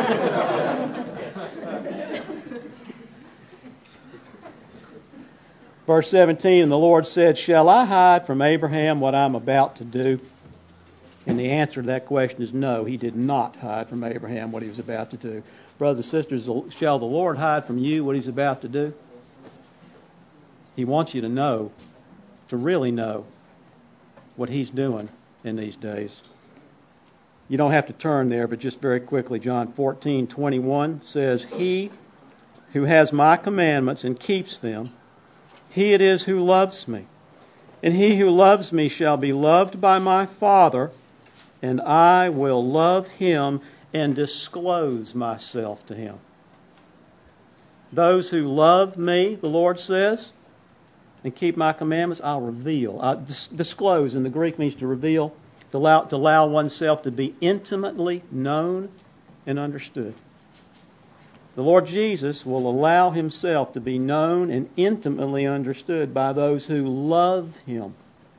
Verse 17, and the Lord said, "Shall I hide from Abraham what I'm about to do?" And the answer to that question is no, He did not hide from Abraham what He was about to do. Brothers and sisters, shall the Lord hide from you what He's about to do? He wants you to know, to really know what He's doing in these days. You don't have to turn there, but just very quickly, John 14:21 says, "He who has my commandments and keeps them, he it is who loves me. And he who loves me shall be loved by my Father, and I will love him and disclose myself to him." Those who love me, the Lord says, and keep my commandments, I'll reveal. Disclose in the Greek means to reveal, to allow oneself to be intimately known and understood. The Lord Jesus will allow Himself to be known and intimately understood by those who love Him.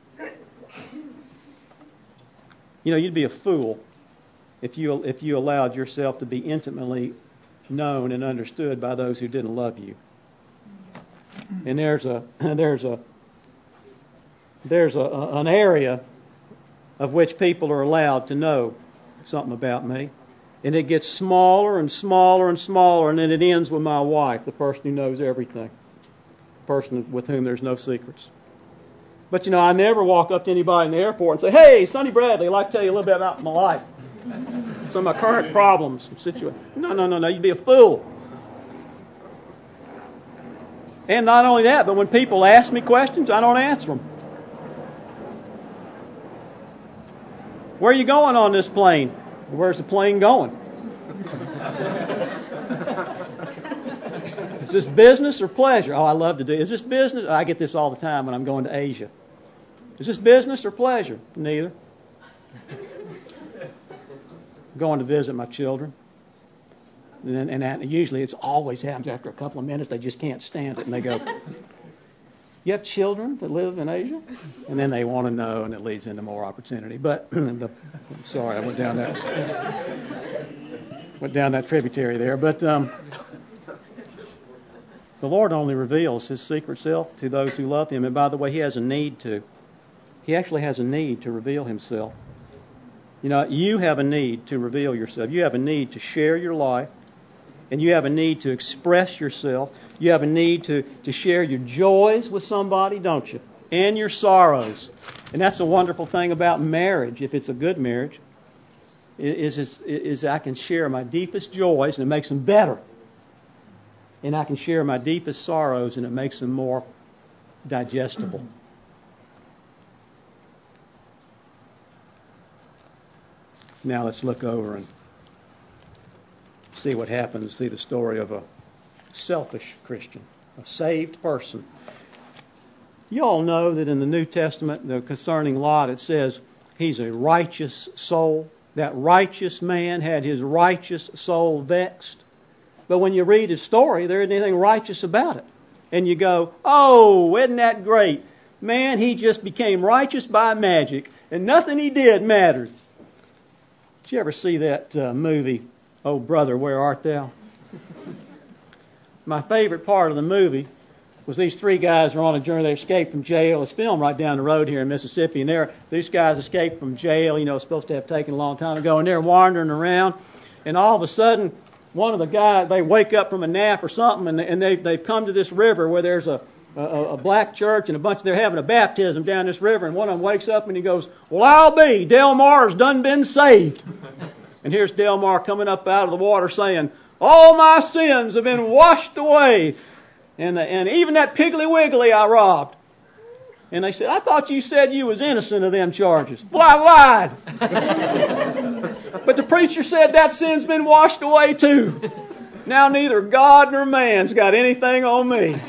You'd be a fool if you allowed yourself to be intimately known and understood by those who didn't love you. And there's an area of which people are allowed to know something about me, and it gets smaller and smaller and smaller, and then it ends with my wife, the person who knows everything, the person with whom there's no secrets. But I never walk up to anybody in the airport and say, "Hey, Sonny Bradley, I'd like to tell you a little bit about my life, some of my current problems and situations." No, you'd be a fool. And not only that, but when people ask me questions, I don't answer them. "Where are you going on this plane?" "Where's the plane going?" "Is this business or pleasure?" "Oh, I love to do it." "Is this business?" I get this all the time when I'm going to Asia. "Is this business or pleasure?" "Neither." Going to visit my children. And usually it always happens after a couple of minutes. They just can't stand it. And they go, "You have children that live in Asia?" And then they want to know, and it leads into more opportunity. But I'm sorry, I went down that tributary there. But the Lord only reveals His secret self to those who love Him. And by the way, He has a need to. He actually has a need to reveal Himself. You have a need to reveal yourself. You have a need to share your life. And you have a need to express yourself. You have a need to share your joys with somebody, don't you? And your sorrows. And that's a wonderful thing about marriage, if it's a good marriage, is I can share my deepest joys and it makes them better. And I can share my deepest sorrows and it makes them more digestible. Now let's look over and see what happens, see the story of a selfish Christian, a saved person. You all know that in the New Testament, concerning Lot, it says he's a righteous soul. That righteous man had his righteous soul vexed. But when you read his story, there isn't anything righteous about it. And you go, oh, isn't that great? Man, he just became righteous by magic, and nothing he did mattered. Did you ever see that movie, Oh Brother, Where Art Thou? My favorite part of the movie was these three guys were on a journey. They escaped from jail. It's filmed right down the road here in Mississippi. And these guys escaped from jail, supposed to have taken a long time ago. And they're wandering around. And all of a sudden, one of the guys, they wake up from a nap or something, and they've come to this river where there's a black church and they're having a baptism down this river. And one of them wakes up and he goes, well, I'll be. Delmar's done been saved. And here's Delmar coming up out of the water saying, all my sins have been washed away. And even that Piggly Wiggly I robbed. And they said, I thought you said you was innocent of them charges. Well, I lied. But the preacher said that sin's been washed away too. Now neither God nor man's got anything on me.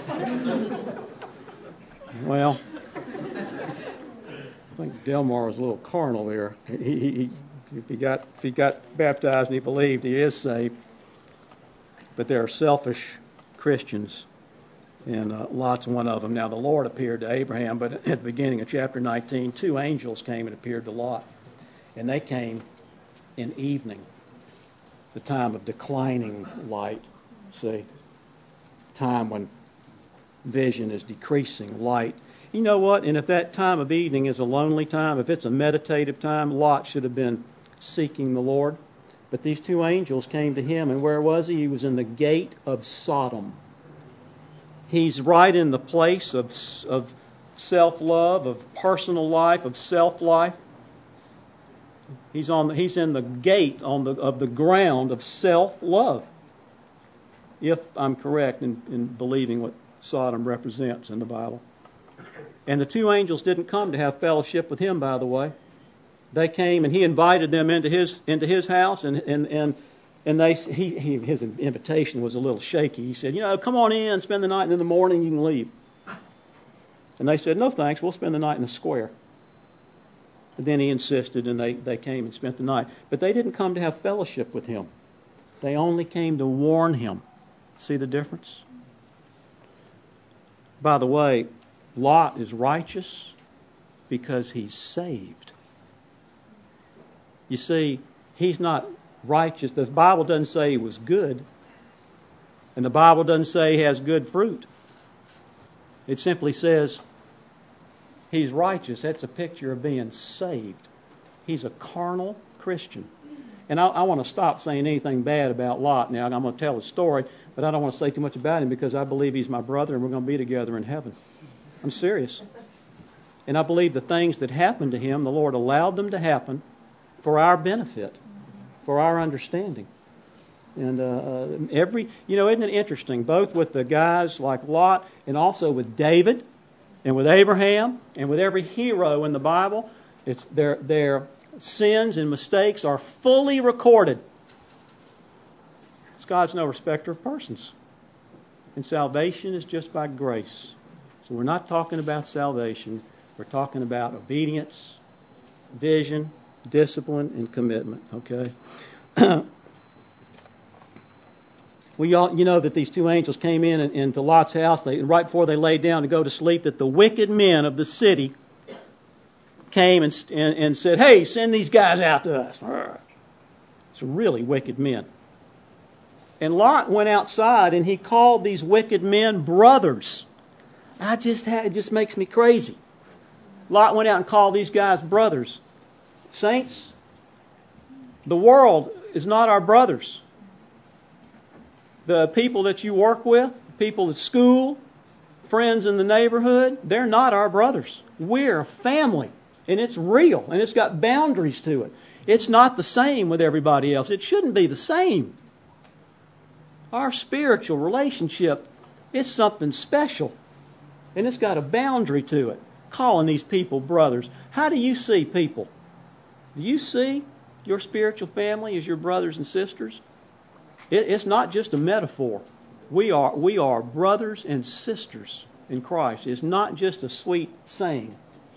Well, I think Delmar was a little carnal there. If he got baptized and he believed, he is saved. But there are selfish Christians. And Lot's one of them. Now, the Lord appeared to Abraham, but at the beginning of chapter 19, two angels came and appeared to Lot. And they came in evening, the time of declining light. See, time when vision is decreasing light. You know what? And if that time of evening is a lonely time, if it's a meditative time, Lot should have been seeking the Lord. But these two angels came to him, and where was he? He was in the gate of Sodom. He's right in the place of self-love, of personal life, of self-life. He's in the gate of the ground of self-love. If I'm correct in believing what Sodom represents in the Bible. And the two angels didn't come to have fellowship with him, by the way. They came and he invited them into his house, and his invitation was a little shaky. He said, come on in, spend the night, and in the morning you can leave. And they said, no thanks, we'll spend the night in the square. And then he insisted, and they came and spent the night. But they didn't come to have fellowship with him. They only came to warn him. See the difference? By the way, Lot is righteous because he's saved. You see, he's not righteous. The Bible doesn't say he was good. And the Bible doesn't say he has good fruit. It simply says he's righteous. That's a picture of being saved. He's a carnal Christian. And I want to stop saying anything bad about Lot now. I'm going to tell a story, but I don't want to say too much about him because I believe he's my brother and we're going to be together in heaven. I'm serious. And I believe the things that happened to him, the Lord allowed them to happen for our benefit, for our understanding. And isn't it interesting, both with the guys like Lot and also with David and with Abraham and with every hero in the Bible, it's their sins and mistakes are fully recorded. God's no respecter of persons. And salvation is just by grace. So we're not talking about salvation. We're talking about obedience, vision, discipline, and commitment. Okay? You know that these two angels came into Lot's house. Right before they laid down to go to sleep, that the wicked men of the city came and said, hey, send these guys out to us. It's really wicked men. And Lot went outside and he called these wicked men brothers. It just makes me crazy. Lot went out and called these guys brothers. Saints, the world is not our brothers. The people that you work with, people at school, friends in the neighborhood, they're not our brothers. We're a family. And it's real. And it's got boundaries to it. It's not the same with everybody else. It shouldn't be the same. Our spiritual relationship is something special. And it's got a boundary to it. Calling these people brothers. How do you see people? Do you see Your spiritual family is your brothers and sisters. It's not just a metaphor. We are brothers and sisters in Christ. It's not just a sweet saying.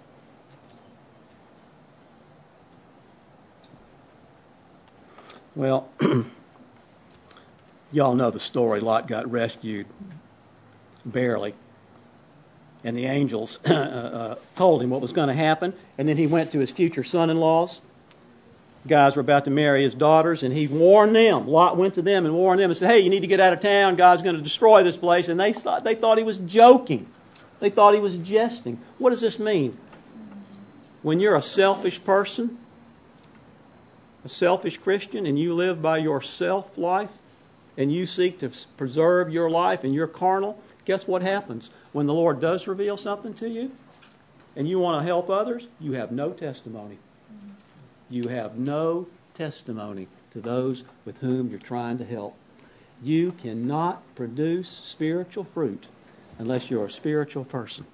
Well, y'all know the story. Lot got rescued, barely. And the angels told him what was going to happen. And then he went to his future son-in-laws. Guys were about to marry his daughters, and he warned them. Lot went to them and warned them and said, hey, you need to get out of town. God's going to destroy this place. And they thought he was joking. They thought he was jesting. What does this mean? When you're a selfish person, a selfish Christian, and you live by your self-life, and you seek to preserve your life and you're carnal, guess what happens? When the Lord does reveal something to you, and you want to help others, you have no testimony. You have no testimony to those with whom you're trying to help. You cannot produce spiritual fruit unless you're a spiritual person.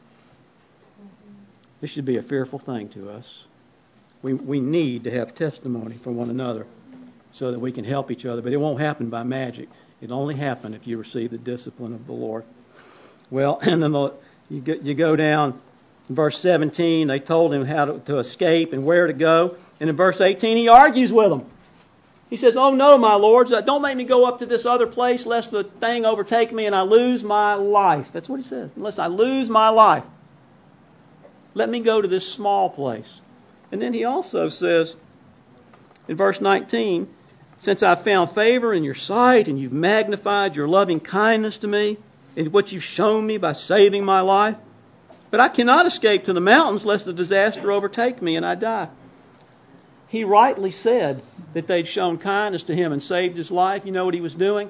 This should be a fearful thing to us. We need to have testimony from one another so that we can help each other. But it won't happen by magic. It'll only happen if you receive the discipline of the Lord. Well, and then you go down in verse 17. They told him how to escape and where to go. And in verse 18, he argues with them. He says, oh no, my lords, don't make me go up to this other place lest the thing overtake me and I lose my life. That's what he says. Unless I lose my life. Let me go to this small place. And then he also says in verse 19, since I've found favor in your sight and you've magnified your loving kindness to me and what you've shown me by saving my life, but I cannot escape to the mountains lest the disaster overtake me and I die. He rightly said that they'd shown kindness to him and saved his life. You know what he was doing?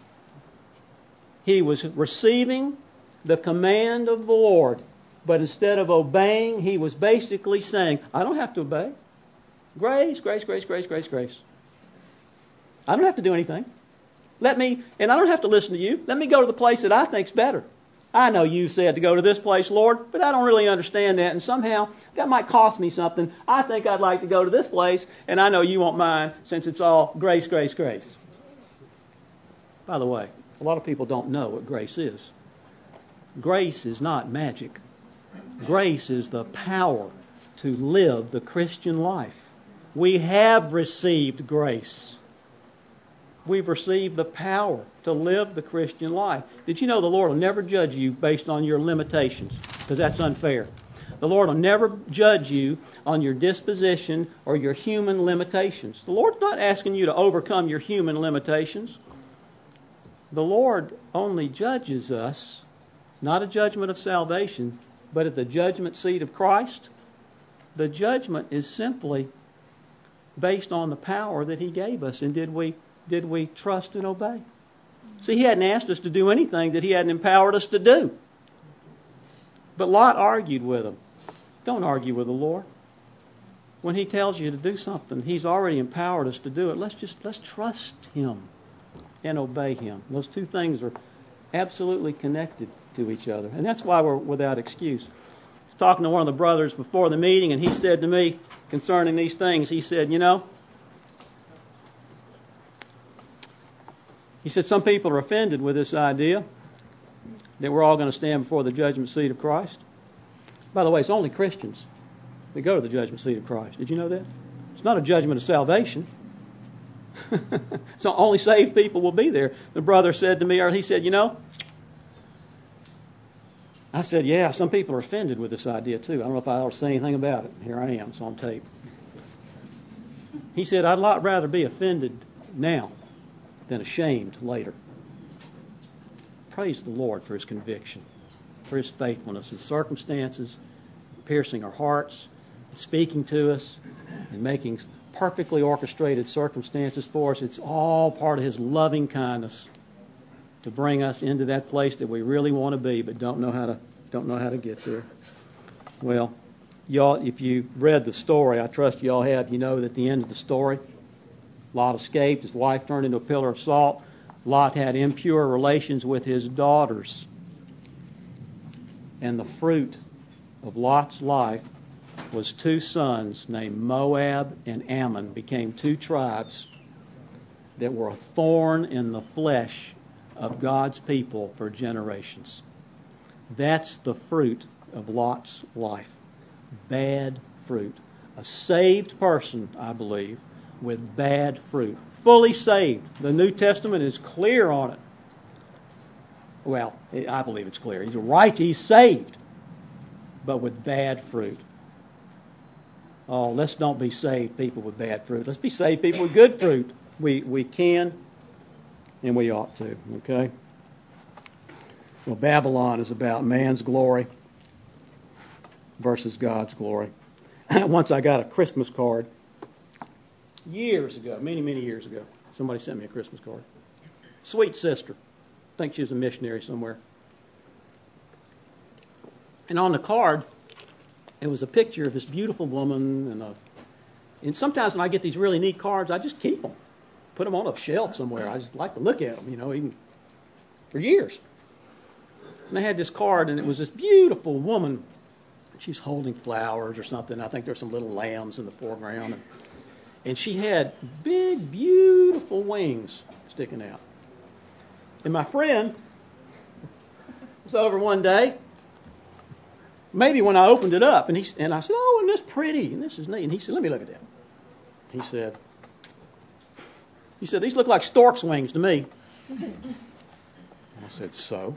He was receiving the command of the Lord. But instead of obeying, he was basically saying, I don't have to obey. Grace, grace, grace, grace, grace, grace. I don't have to do anything. And I don't have to listen to you. Let me go to the place that I think's better. I know you said to go to this place, Lord, but I don't really understand that. And somehow that might cost me something. I think I'd like to go to this place, and I know you won't mind since it's all grace, grace, grace. By the way, a lot of people don't know what grace is. Grace is not magic. Grace is the power to live the Christian life. We have received grace. We've received the power to live the Christian life. Did you know the Lord will never judge you based on your limitations? Because that's unfair. The Lord will never judge you on your disposition or your human limitations. The Lord's not asking you to overcome your human limitations. The Lord only judges us, not a judgment of salvation, but at the judgment seat of Christ. The judgment is simply based on the power that He gave us. And did we trust and obey? See, He hadn't asked us to do anything that He hadn't empowered us to do. But Lot argued with him. Don't argue with the Lord. When He tells you to do something, He's already empowered us to do it. Let's trust Him and obey Him. Those two things are absolutely connected to each other. And that's why we're without excuse. I was talking to one of the brothers before the meeting, and he said to me concerning these things, he said, he said, some people are offended with this idea that we're all going to stand before the judgment seat of Christ. By the way, it's only Christians that go to the judgment seat of Christ. Did you know that? It's not a judgment of salvation. So only saved people will be there. The brother said to me, or he said, I said, yeah, some people are offended with this idea too. I don't know if I ought to say anything about it. Here I am, it's on tape. He said, I'd a lot rather be offended now than ashamed later. Praise the Lord for His conviction, for His faithfulness in circumstances, piercing our hearts, speaking to us, and making perfectly orchestrated circumstances for us. It's all part of His loving kindness to bring us into that place that we really want to be, but don't know how to get there. Well, y'all, if you read the story, I trust y'all have, you know that at the end of the story, Lot escaped. His wife turned into a pillar of salt. Lot had impure relations with his daughters. And the fruit of Lot's life was two sons named Moab and Ammon, became two tribes that were a thorn in the flesh of God's people for generations. That's the fruit of Lot's life. Bad fruit. A saved person, I believe, with bad fruit. Fully saved. The New Testament is clear on it. Well, I believe it's clear. He's right, he's saved, but with bad fruit. Oh, let's don't be saved people with bad fruit. Let's be saved people with good fruit. We can and we ought to, okay? Well, Babylon is about man's glory versus God's glory. Once I got a Christmas card years ago, many, many years ago. Somebody sent me a Christmas card. Sweet sister. I think she was a missionary somewhere. And on the card, it was a picture of this beautiful woman. And sometimes when I get these really neat cards, I just keep them. Put them on a shelf somewhere. I just like to look at them, even for years. And I had this card, and it was this beautiful woman. She's holding flowers or something. I think there's some little lambs in the foreground. And she had big, beautiful wings sticking out. And my friend was over one day, maybe when I opened it up, and I said, "Oh, isn't this pretty? And this is neat." And he said, "Let me look at that." He said, "These look like stork's wings to me." And I said, "So?"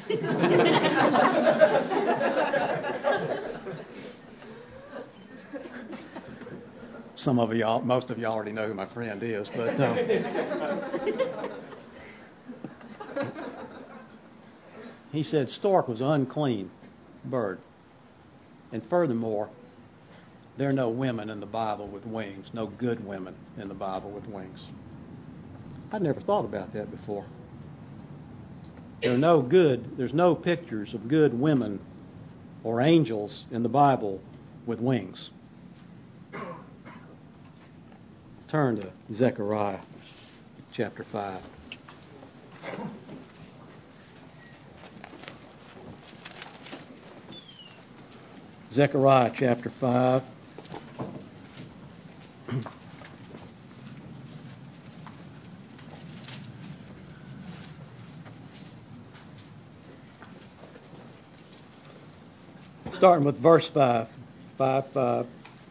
Some of y'all, most of y'all already know who my friend is, but he said stork was an unclean bird. And furthermore, there are no women in the Bible with wings, no good women in the Bible with wings. I'd never thought about that before. There's no pictures of good women or angels in the Bible with wings. Turn to Zechariah chapter 5. Zechariah chapter 5. Starting with verse 5. 5.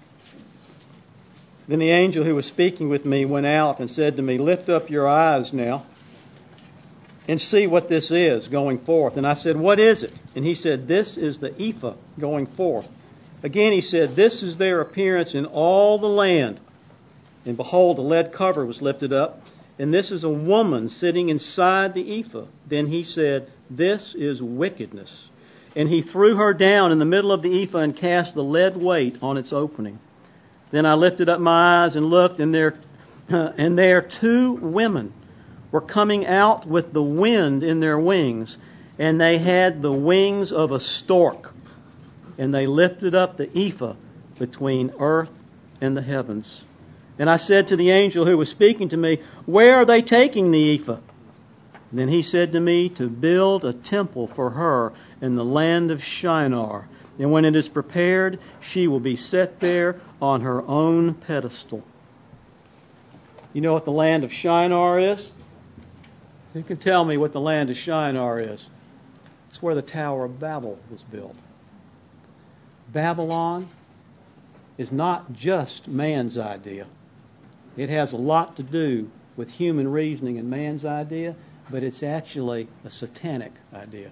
Then the angel who was speaking with me went out and said to me, "Lift up your eyes now and see what this is going forth." And I said, "What is it?" And he said, "This is the ephah going forth." Again he said, "This is their appearance in all the land." And behold, a lead cover was lifted up, and this is a woman sitting inside the ephah. Then he said, "This is wickedness." And he threw her down in the middle of the ephah and cast the lead weight on its opening. Then I lifted up my eyes and looked, and there 2 women were coming out with the wind in their wings, and they had the wings of a stork, and they lifted up the ephah between earth and the heavens. And I said to the angel who was speaking to me, "Where are they taking the ephah?" And then he said to me, "To build a temple for her in the land of Shinar. And when it is prepared, she will be set there on her own pedestal." You know what the land of Shinar is? Who can tell me what the land of Shinar is? It's where the Tower of Babel was built. Babylon is not just man's idea. It has a lot to do with human reasoning and man's idea, but it's actually a satanic idea.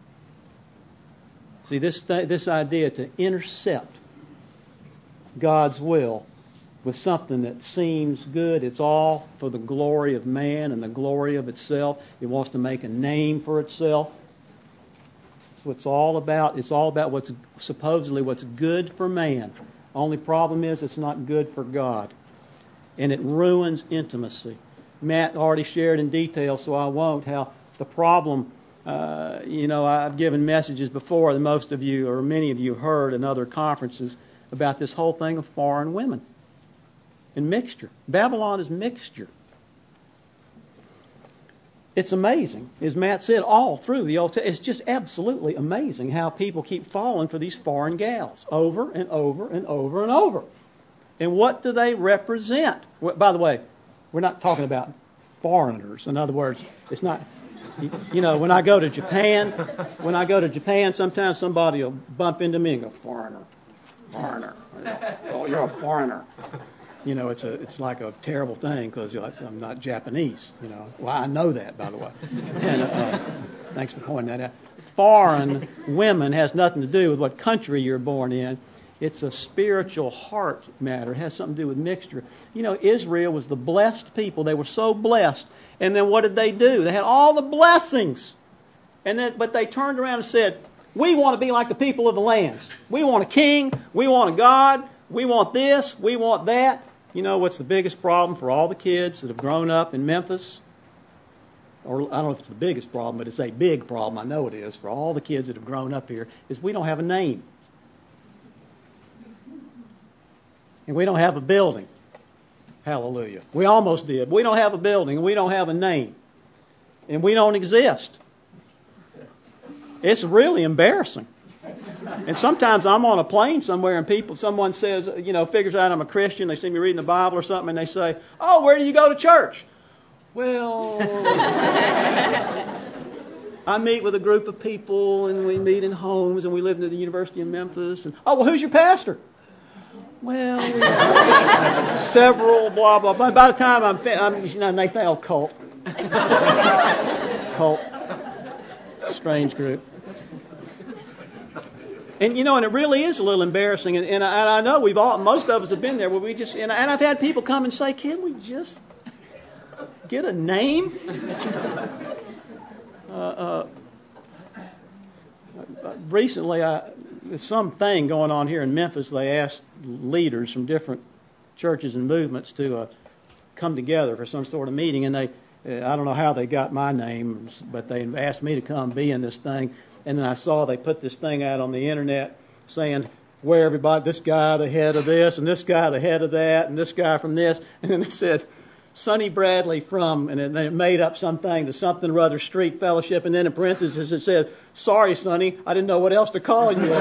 See, this idea to intercept God's will with something that seems good, it's all for the glory of man and the glory of itself. It wants to make a name for itself. That's what it's all about. It's all about what's good for man. Only problem is it's not good for God. And it ruins intimacy. Matt already shared in detail, so I won't, how the problem, I've given messages before that most of you or many of you heard in other conferences about this whole thing of foreign women and mixture. Babylon is mixture. It's amazing, as Matt said, all through the Old Testament. It's just absolutely amazing how people keep falling for these foreign gals over and over and over and over. And what do they represent? By the way, we're not talking about foreigners. In other words, it's not, when I go to Japan, sometimes somebody will bump into me and go, foreigner. Oh, you're a foreigner. It's like a terrible thing because I'm not Japanese. Well, I know that, by the way. And thanks for pointing that out. Foreign women has nothing to do with what country you're born in. It's a spiritual heart matter. It has something to do with mixture. Israel was the blessed people. They were so blessed. And then what did they do? They had all the blessings. But they turned around and said, we want to be like the people of the lands. We want a king. We want a God. We want this. We want that. What's the biggest problem for all the kids that have grown up in Memphis? Or I don't know if it's the biggest problem, but it's a big problem. I know it is. For all the kids that have grown up here, is we don't have a name. And we don't have a building. Hallelujah. We almost did. We don't have a building, and we don't have a name. And we don't exist. It's really embarrassing. And sometimes I'm on a plane somewhere and someone says, figures out I'm a Christian. They see me reading the Bible or something and they say, oh, where do you go to church? Well, I meet with a group of people and we meet in homes and we live in the University of Memphis. And, oh, well, who's your pastor? Well, several, blah, blah, blah. By the time I'm they think, oh, cult. Cult. Strange group. And and it really is a little embarrassing. And I know most of us have been there where we just, and I've had people come and say, can we just get a name? Recently, there's something going on here in Memphis. They asked leaders from different churches and movements to come together for some sort of meeting. And I don't know how they got my name, but they asked me to come be in this thing. And then I saw they put this thing out on the internet saying where everybody, this guy the head of this, and this guy the head of that, and this guy from this. And then it said, Sonny Bradley from, and then it made up something, the something or other street fellowship. And then in parentheses it said, sorry, Sonny, I didn't know what else to call you.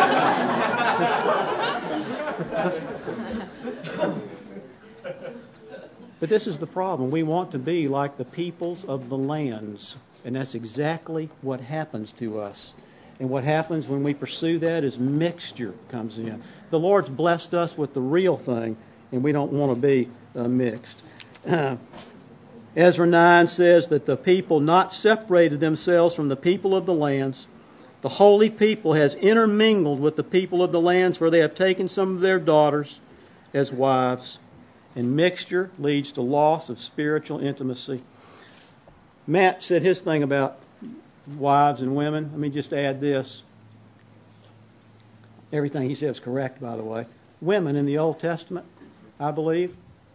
But this is the problem. We want to be like the peoples of the lands. And that's exactly what happens to us. And what happens when we pursue that is mixture comes in. The Lord's blessed us with the real thing, and we don't want to be mixed. Ezra 9 says that the people not separated themselves from the people of the lands. The holy people has intermingled with the people of the lands, where they have taken some of their daughters as wives. And mixture leads to loss of spiritual intimacy. Matt said his thing about wives and women. Let me just add this. Everything he said is correct, by the way. Women in the Old Testament, I believe,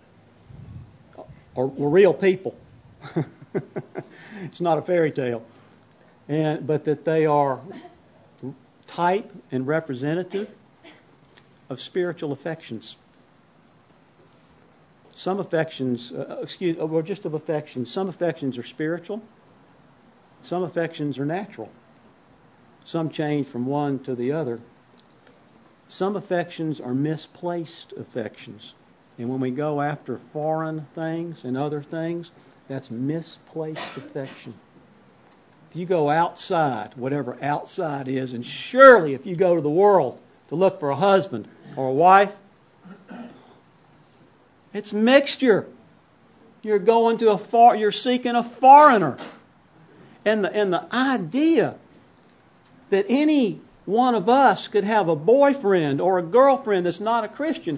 were real people. It's not a fairy tale. But that they are type and representative of spiritual affections. Some affections, just of affections. Some affections are spiritual. Some affections are natural. Some change from one to the other. Some affections are misplaced affections. And when we go after foreign things and other things, that's misplaced affection. If you go outside, whatever outside is, and surely if you go to the world to look for a husband or a wife, it's mixture. You're going to you're seeking a foreigner. And the idea that any one of us could have a boyfriend or a girlfriend that's not a Christian,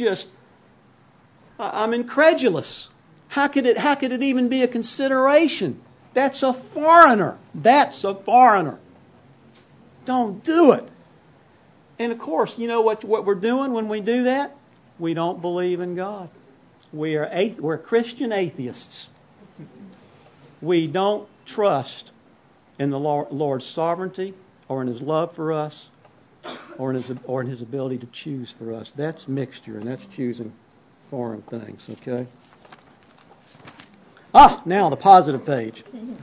I'm incredulous. How could it even be a consideration? That's a foreigner. That's a foreigner. Don't do it. And of course, you know what we're doing when we do that? We don't believe in God. We're Christian atheists. We don't trust in the Lord's sovereignty or in His love for us or in His ability to choose for us. That's mixture, and that's choosing foreign things, okay? Now the positive page.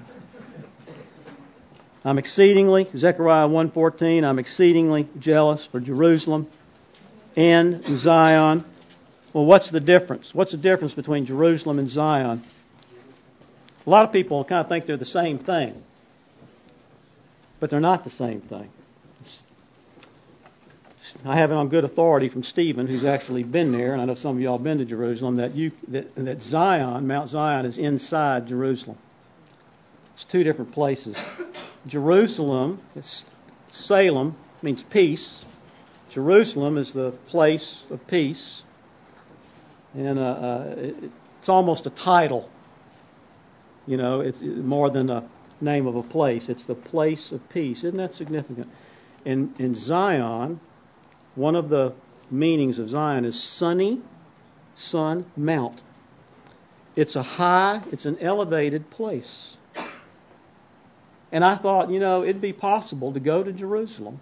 Zechariah 1:14, I'm exceedingly jealous for Jerusalem and Zion. Well, what's the difference? What's the difference between Jerusalem and Zion? A lot of people kind of think they're the same thing, but they're not the same thing. I have it on good authority from Stephen, who's actually been there, and I know some of y'all have been to Jerusalem, that Zion, Mount Zion, is inside Jerusalem. It's two different places. Jerusalem, Salem, means peace. Jerusalem is the place of peace. And it's almost a title. You know, it's more than a name of a place. It's the place of peace. Isn't that significant? In Zion, one of the meanings of Zion is sunny, sun, mount. It's it's an elevated place. And I thought, it'd be possible to go to Jerusalem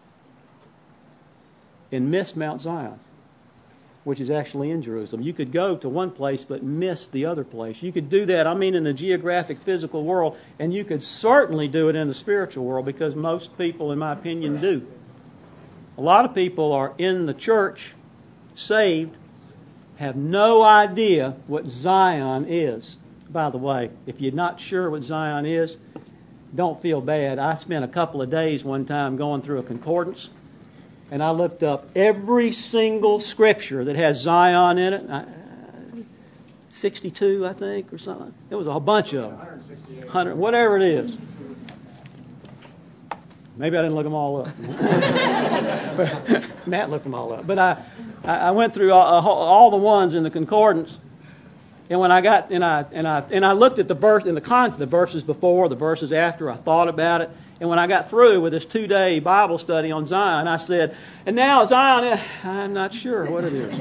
and miss Mount Zion, which is actually in Jerusalem. You could go to one place but miss the other place. You could do that, in the geographic, physical world, and you could certainly do it in the spiritual world, because most people, in my opinion, do. A lot of people are in the church, saved, have no idea what Zion is. By the way, if you're not sure what Zion is, don't feel bad. I spent a couple of days one time going through a concordance, and I looked up every single scripture that has Zion in it. 62, I think, or something. It was a bunch of them. 100, whatever it is. Maybe I didn't look them all up. Matt looked them all up. But I went through all the ones in the concordance, and when I got and I looked at the verse in the verses before, the verses after. I thought about it, and when I got through with this 2-day Bible study on Zion, I said, "And now Zion, I'm not sure what it is."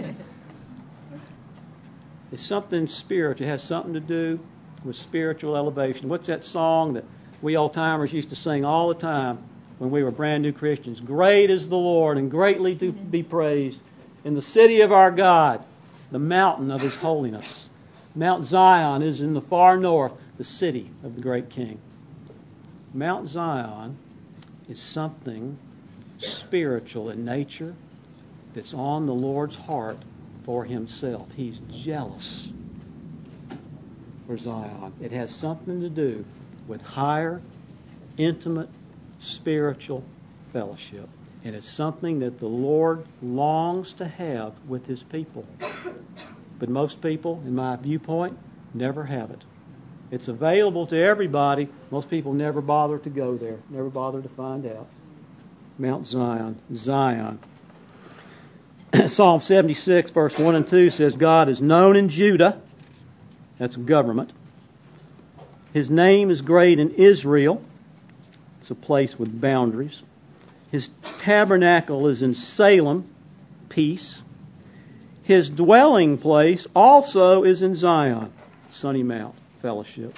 It's something spiritual. It has something to do with spiritual elevation. What's that song that we old timers used to sing all the time when we were brand new Christians? Great is the Lord, and greatly to be praised in the city of our God, the mountain of His holiness. Mount Zion is in the far north, the city of the great King. Mount Zion is something spiritual in nature that's on the Lord's heart for Himself. He's jealous for Zion. It has something to do with higher, intimate, spiritual fellowship. And it's something that the Lord longs to have with His people. But most people, in my viewpoint, never have it. It's available to everybody. Most people never bother to go there, never bother to find out. Mount Zion, Zion. Psalm 76, verse 1 and 2 says, God is known in Judah. That's government. His name is great in Israel. It's a place with boundaries. His tabernacle is in Salem, peace. His dwelling place also is in Zion, Sunny Mount, fellowship.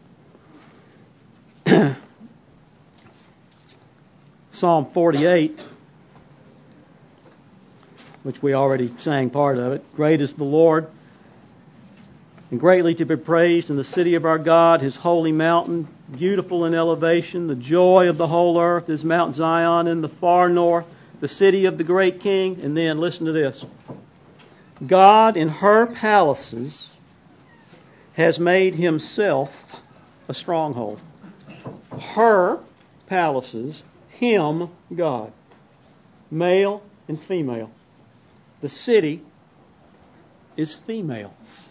Psalm 48, which we already sang part of it. Great is the Lord, and greatly to be praised in the city of our God, His holy mountain, beautiful in elevation. The joy of the whole earth is Mount Zion in the far north, the city of the great King. And then, listen to this. God in her palaces has made Himself a stronghold. Her palaces, Him, God. Male and female. The city is female.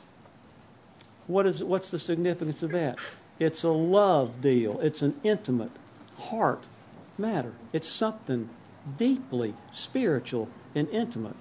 What's the significance of that? It's a love deal. It's an intimate heart matter. It's something deeply spiritual and intimate.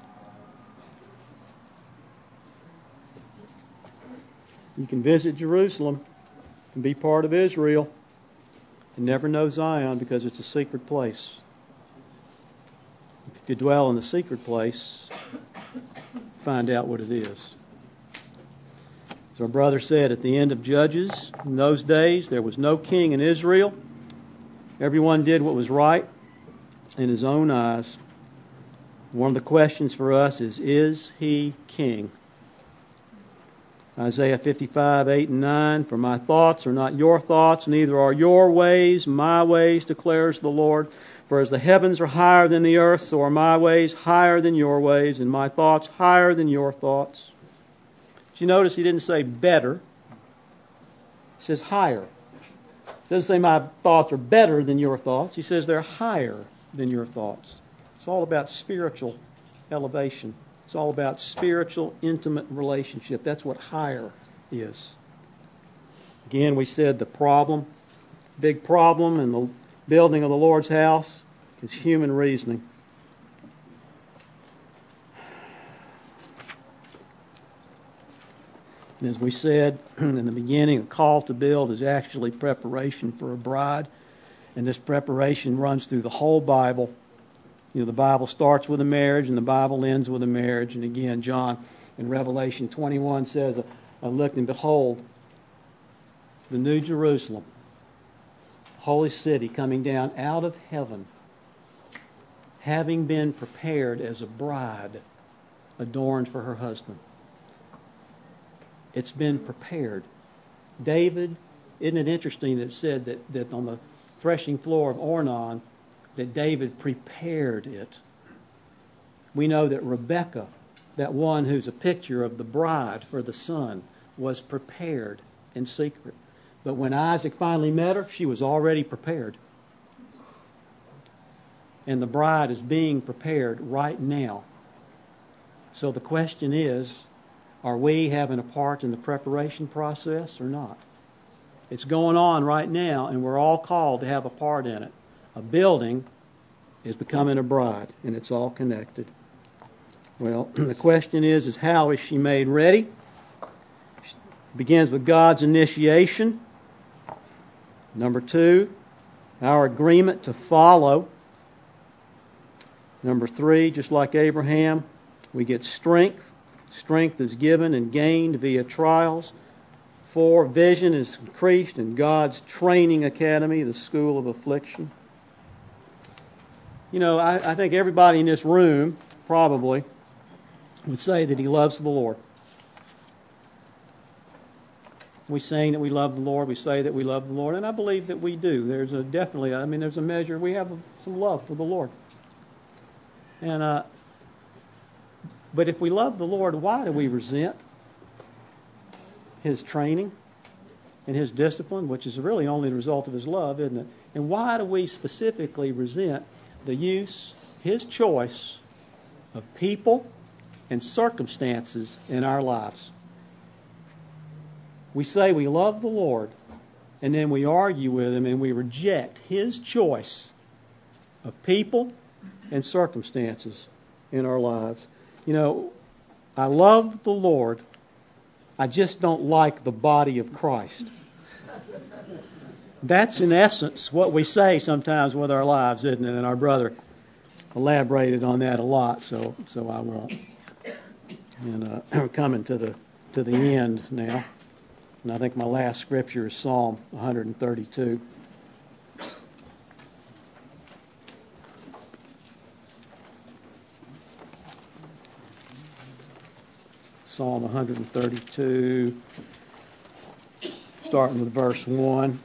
You can visit Jerusalem and be part of Israel and never know Zion because it's a secret place. If you dwell in the secret place, find out what it is. As our brother said at the end of Judges, in those days there was no king in Israel. Everyone did what was right in his own eyes. One of the questions for us is he king? Isaiah 55, 8 and 9, for my thoughts are not your thoughts, neither are your ways my ways, declares the Lord. For as the heavens are higher than the earth, so are my ways higher than your ways, and my thoughts higher than your thoughts. Did you notice he didn't say better? He says higher. He doesn't say my thoughts are better than your thoughts. He says they're higher than your thoughts. It's all about spiritual elevation. It's all about spiritual, intimate relationship. That's what higher is. Again, we said the big problem in the building of the Lord's house is human reasoning. And as we said in the beginning, a call to build is actually preparation for a bride. And this preparation runs through the whole Bible. You know, the Bible starts with a marriage and the Bible ends with a marriage. And again, John in Revelation 21 says, I looked and behold, the New Jerusalem, holy city coming down out of heaven, having been prepared as a bride adorned for her husband. It's been prepared. David, isn't it interesting that it said that on the threshing floor of Ornan, that David prepared it. We know that Rebekah, that one who's a picture of the bride for the son, was prepared in secret. But when Isaac finally met her, she was already prepared. And the bride is being prepared right now. So the question is, are we having a part in the preparation process or not? It's going on right now, and we're all called to have a part in it. A building is becoming a bride, and it's all connected. Well, the question is how is she made ready? It begins with God's initiation. Number 2, our agreement to follow. Number 3, just like Abraham, we get strength. Strength is given and gained via trials. 4, vision is increased in God's training academy, the school of affliction. You know, I think everybody in this room probably would say that he loves the Lord. We sing that we love the Lord. We say that we love the Lord, and I believe that we do. There's a measure. We have some love for the Lord. And but if we love the Lord, why do we resent His training and His discipline, which is really only the result of His love, isn't it? And why do we specifically resent the use, His choice of people and circumstances in our lives? We say we love the Lord, and then we argue with Him and we reject His choice of people and circumstances in our lives. You know, I love the Lord, I just don't like the body of Christ. That's in essence what we say sometimes with our lives, isn't it? And our brother elaborated on that a lot, so I won't. And we're coming to the end now. And I think my last scripture is Psalm 132. Psalm 132, starting with verse 1.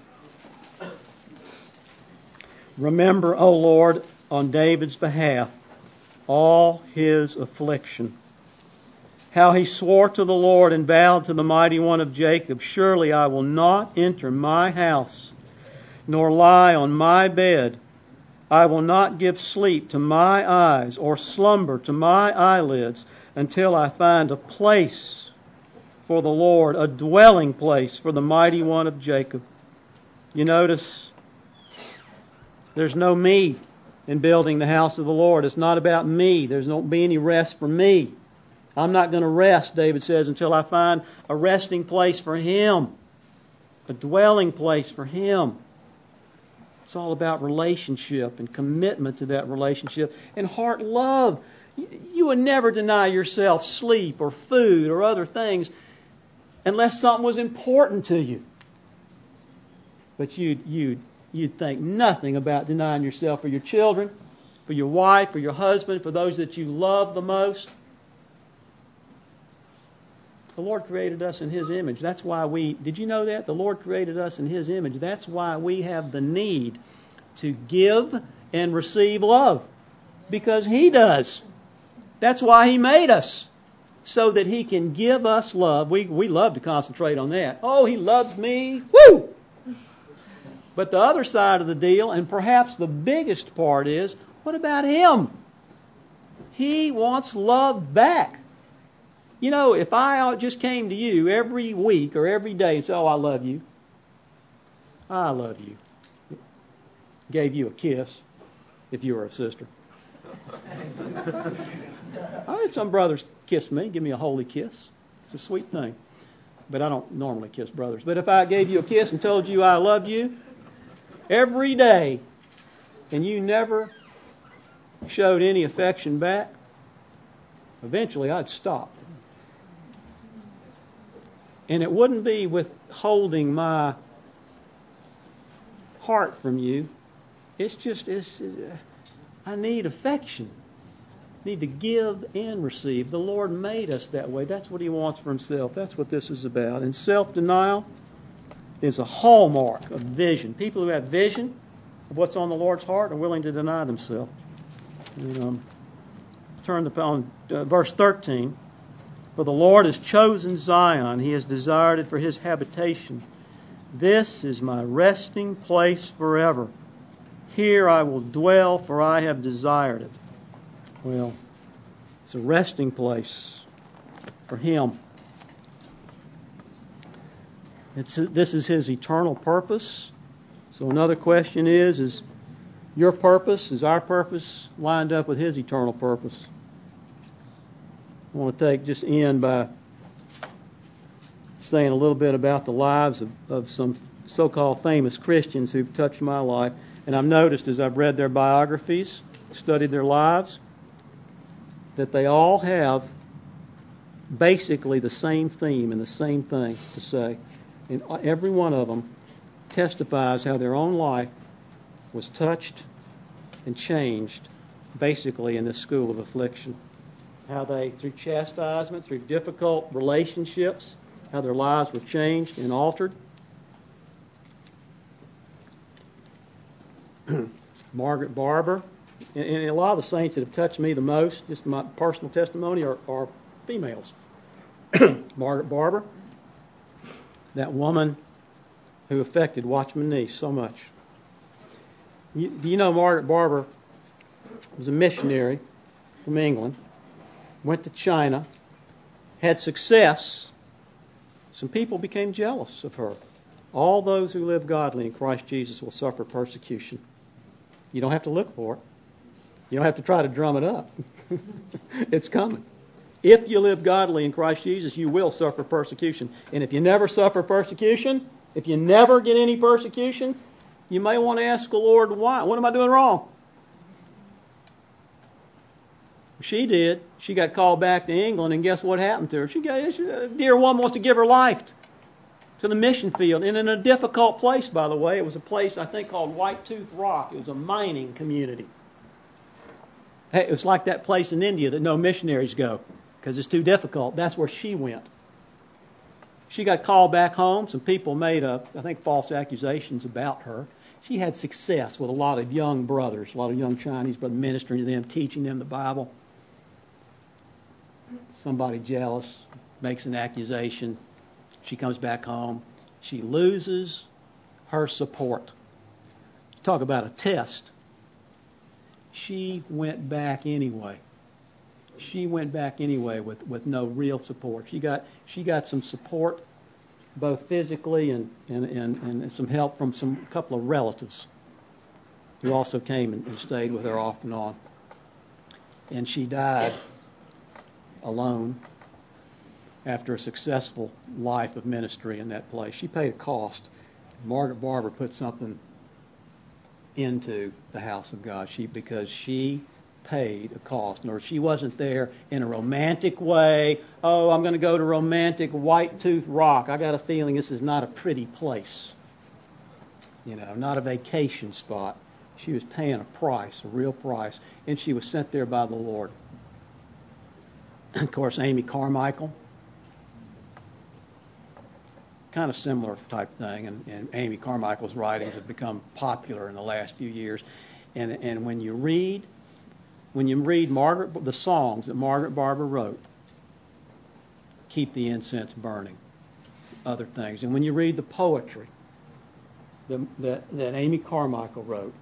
Remember, O Lord, on David's behalf, all his affliction. How he swore to the Lord and vowed to the Mighty One of Jacob, surely I will not enter my house, nor lie on my bed. I will not give sleep to my eyes, or slumber to my eyelids, until I find a place for the Lord, a dwelling place for the Mighty One of Jacob. You notice there's no me in building the house of the Lord. It's not about me. There's not be any rest for me. I'm not going to rest, David says, until I find a resting place for Him, a dwelling place for Him. It's all about relationship and commitment to that relationship and heart love. You would never deny yourself sleep or food or other things unless something was important to you. But you'd think nothing about denying yourself for your children, for your wife, for your husband, for those that you love the most. The Lord created us in His image. That's why did you know that? The Lord created us in His image. That's why we have the need to give and receive love. Because He does. That's why He made us. So that He can give us love. We love to concentrate on that. Oh, He loves me. Woo! But the other side of the deal, and perhaps the biggest part is, what about Him? He wants love back. You know, if I just came to you every week or every day and said, oh, I love you. I love you. Gave you a kiss, if you were a sister. I had some brothers kiss me, give me a holy kiss. It's a sweet thing. But I don't normally kiss brothers. But if I gave you a kiss and told you I loved you every day, and you never showed any affection back, eventually I'd stop. And it wouldn't be withholding my heart from you. It's just, I need affection. I need to give and receive. The Lord made us that way. That's what He wants for Himself. That's what this is about. And self-denial is a hallmark of vision. People who have vision of what's on the Lord's heart are willing to deny themselves. And, turn on verse 13. For the Lord has chosen Zion. He has desired it for His habitation. This is my resting place forever. Here I will dwell, for I have desired it. Well, it's a resting place for Him. This is His eternal purpose. So another question is your purpose, is our purpose lined up with His eternal purpose? I want to just end by saying a little bit about the lives of some so-called famous Christians who've touched my life. And I've noticed as I've read their biographies, studied their lives, that they all have basically the same theme and the same thing to say. And every one of them testifies how their own life was touched and changed basically in this school of affliction. How they, through chastisement, through difficult relationships, how their lives were changed and altered. Margaret Barber, and a lot of the saints that have touched me the most, just my personal testimony, are females. Margaret Barber, that woman who affected Watchman Nee so much. Do you know Margaret Barber was a missionary from England, went to China, had success. Some people became jealous of her. All those who live godly in Christ Jesus will suffer persecution. You don't have to look for it. You don't have to try to drum it up. It's coming. If you live godly in Christ Jesus, you will suffer persecution. And if you never suffer persecution, if you never get any persecution, you may want to ask the Lord, why? What am I doing wrong? She did. She got called back to England, and guess what happened to her? A dear woman wants to give her life to the mission field, and in a difficult place, by the way. It was a place, I think, called White Tooth Rock. It was a mining community. Hey, it was like that place in India that no missionaries go because it's too difficult. That's where she went. She got called back home. Some people made, false accusations about her. She had success with a lot of young brothers, a lot of young Chinese brothers, ministering to them, teaching them the Bible. Somebody jealous makes an accusation. She comes back home. She loses her support. Talk about a test. She went back anyway. She went back anyway with no real support. She got some support, both physically and some help from a couple of relatives who also came and stayed with her off and on. And she died alone after a successful life of ministry in that place. She paid a cost. Margaret Barber put something into the house of God because she paid a cost. Or she wasn't there in a romantic way. Oh, I'm going to go to romantic White Tooth Rock. I got a feeling this is not a pretty place. Not a vacation spot. She was paying a price, a real price, and she was sent there by the Lord. Of course, Amy Carmichael, kind of similar type thing. And Amy Carmichael's writings have become popular in the last few years. And when you read the songs that Margaret Barber wrote, Keep the Incense Burning, other things. And when you read the poetry that Amy Carmichael wrote,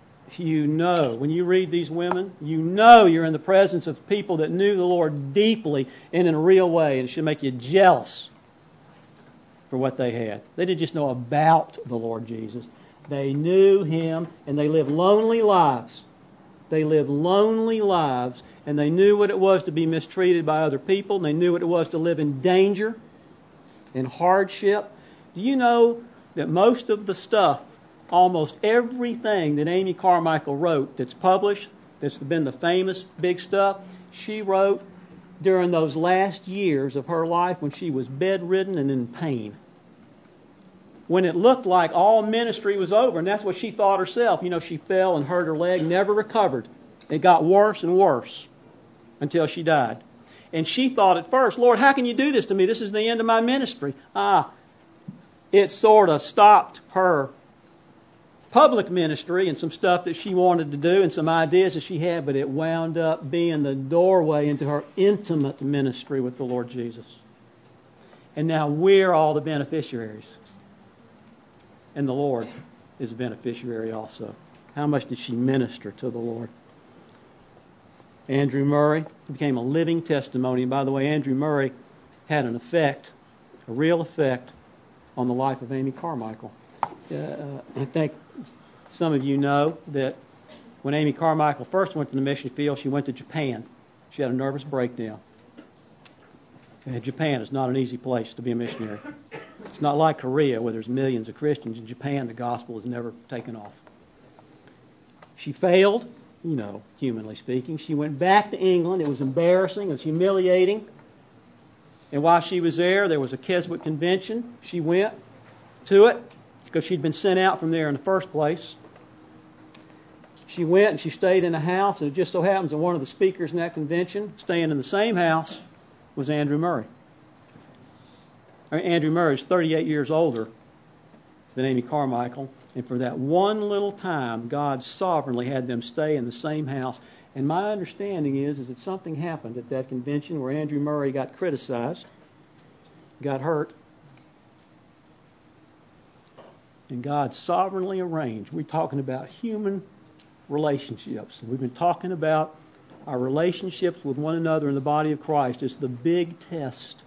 when you read these women, you're in the presence of people that knew the Lord deeply and in a real way, and it should make you jealous for what they had. They didn't just know about the Lord Jesus. They knew Him, and they lived lonely lives. And they knew what it was to be mistreated by other people, and they knew what it was to live in danger and hardship. Do you know that most of the stuff, almost everything that Amy Carmichael wrote that's published, that's been the famous big stuff, she wrote during those last years of her life when she was bedridden and in pain. When it looked like all ministry was over, and that's what she thought herself. She fell and hurt her leg, never recovered. It got worse and worse until she died. And she thought at first, Lord, how can you do this to me? This is the end of my ministry. It sort of stopped her public ministry and some stuff that she wanted to do and some ideas that she had, but it wound up being the doorway into her intimate ministry with the Lord Jesus. And now we're all the beneficiaries. And the Lord is a beneficiary also. How much did she minister to the Lord? Andrew Murray became a living testimony. And by the way, Andrew Murray had an effect, a real effect, on the life of Amy Carmichael. I think some of you know that when Amy Carmichael first went to the mission field, she went to Japan. She had a nervous breakdown. And Japan is not an easy place to be a missionary. It's not like Korea where there's millions of Christians. In Japan, the gospel has never taken off. She failed, humanly speaking. She went back to England. It was embarrassing. It was humiliating. And while she was there was a Keswick convention. She went to it because she'd been sent out from there in the first place. She went and she stayed in a house, and it just so happens that one of the speakers in that convention, staying in the same house, was Andrew Murray. Andrew Murray is 38 years older than Amy Carmichael, and for that one little time, God sovereignly had them stay in the same house. And my understanding is that something happened at that convention where Andrew Murray got criticized, got hurt, and God sovereignly arranged. We're talking about human relationships. We've been talking about our relationships with one another in the body of Christ. It's the big test.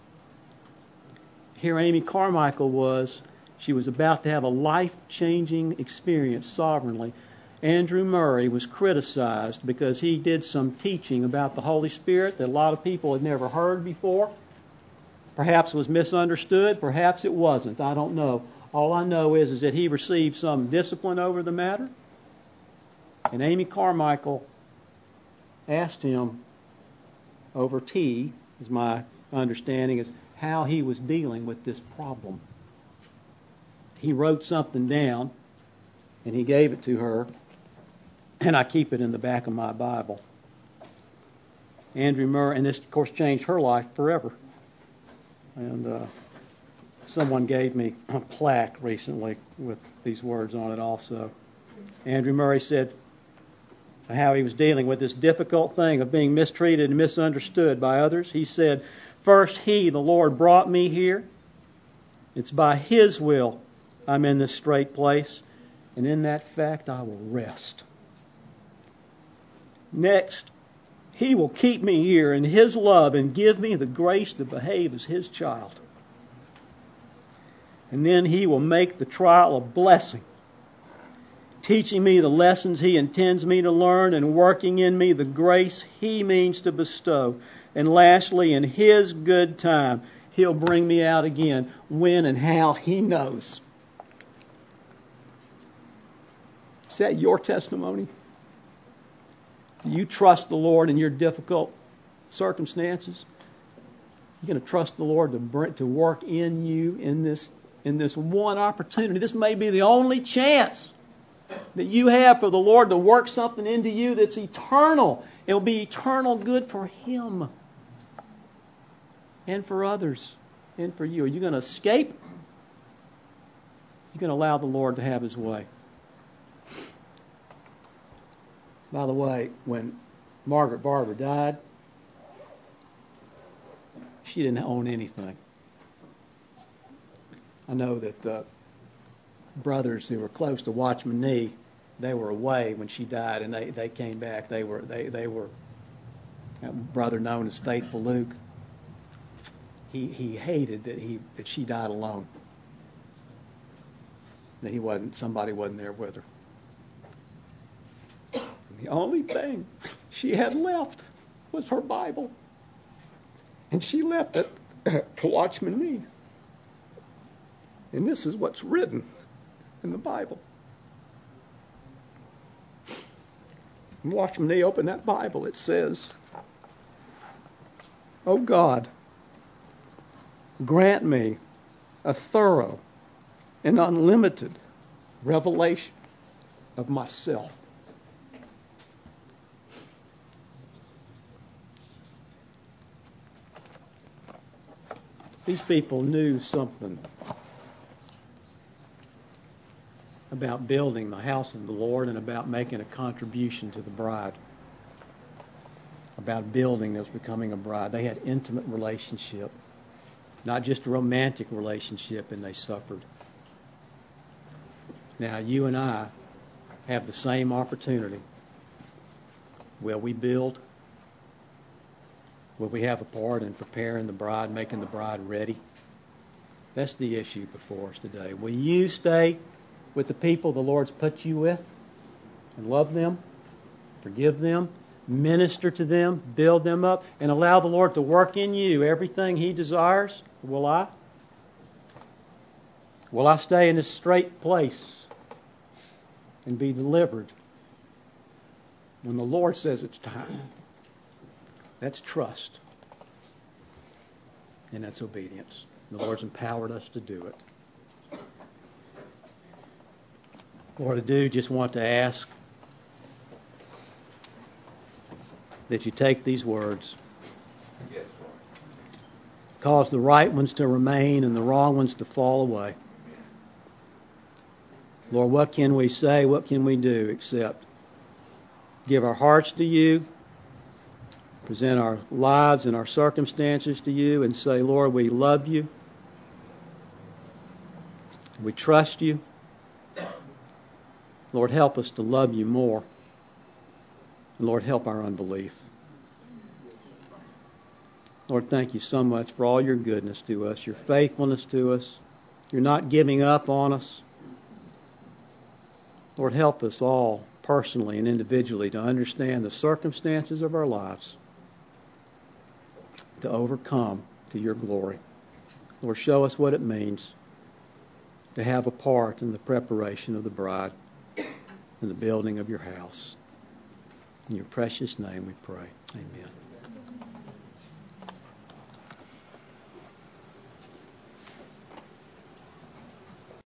Here Amy Carmichael was. She was about to have a life-changing experience sovereignly. Andrew Murray was criticized because he did some teaching about the Holy Spirit that a lot of people had never heard before. Perhaps it was misunderstood. Perhaps it wasn't. I don't know. All I know is that he received some discipline over the matter. And Amy Carmichael asked him over tea, is my understanding, is how he was dealing with this problem. He wrote something down, and he gave it to her, and I keep it in the back of my Bible. Andrew Murray, and this, of course, changed her life forever. And someone gave me a plaque recently with these words on it also. Andrew Murray said how he was dealing with this difficult thing of being mistreated and misunderstood by others. He said, first, the Lord, brought me here. It's by His will I'm in this straight place, and in that fact I will rest. Next, He will keep me here in His love and give me the grace to behave as His child. And then He will make the trial a blessing, teaching me the lessons He intends me to learn and working in me the grace He means to bestow. And lastly, in His good time, He'll bring me out again. When and how, He knows. Is that your testimony? Do you trust the Lord in your difficult circumstances? You're going to trust the Lord to work in you in this one opportunity. This may be the only chance that you have for the Lord to work something into you that's eternal. It will be eternal good for Him and for others. and for you. Are you going to escape? You're going to allow the Lord to have His way. By the way, when Margaret Barber died, she didn't own anything. I know that the brothers who were close to Watchman Nee, they were away when she died, and they came back. They were a brother known as Faithful Luke. He hated that she died alone. That somebody wasn't there with her. The only thing she had left was her Bible. And she left it to Watchman Nee. And this is what's written in the Bible. And Watchman Nee opened that Bible. It says, "Oh God, grant me a thorough and unlimited revelation of myself." These people knew something about building the house of the Lord and about making a contribution to the bride, about building as becoming a bride. They had intimate relationship, not just a romantic relationship, and they suffered. Now, you and I have the same opportunity. Will we build? Will we have a part in preparing the bride, making the bride ready? That's the issue before us today. Will you stay with the people the Lord's put you with and love them, forgive them, minister to them, build them up, and allow the Lord to work in you everything He desires? Will I? Will I stay in this straight place and be delivered when the Lord says it's time? That's trust. And that's obedience. The Lord's empowered us to do it. Lord, I do just want to ask that you take these words, cause the right ones to remain and the wrong ones to fall away. Lord, what can we say? What can we do except give our hearts to you, present our lives and our circumstances to you, and say, Lord, we love you. We trust you. Lord, help us to love you more. And Lord, help our unbelief. Lord, thank you so much for all your goodness to us, your faithfulness to us. You're not giving up on us. Lord, help us all personally and individually to understand the circumstances of our lives, to overcome to your glory. Lord, show us what it means to have a part in the preparation of the bride and the building of your house. In your precious name we pray. Amen.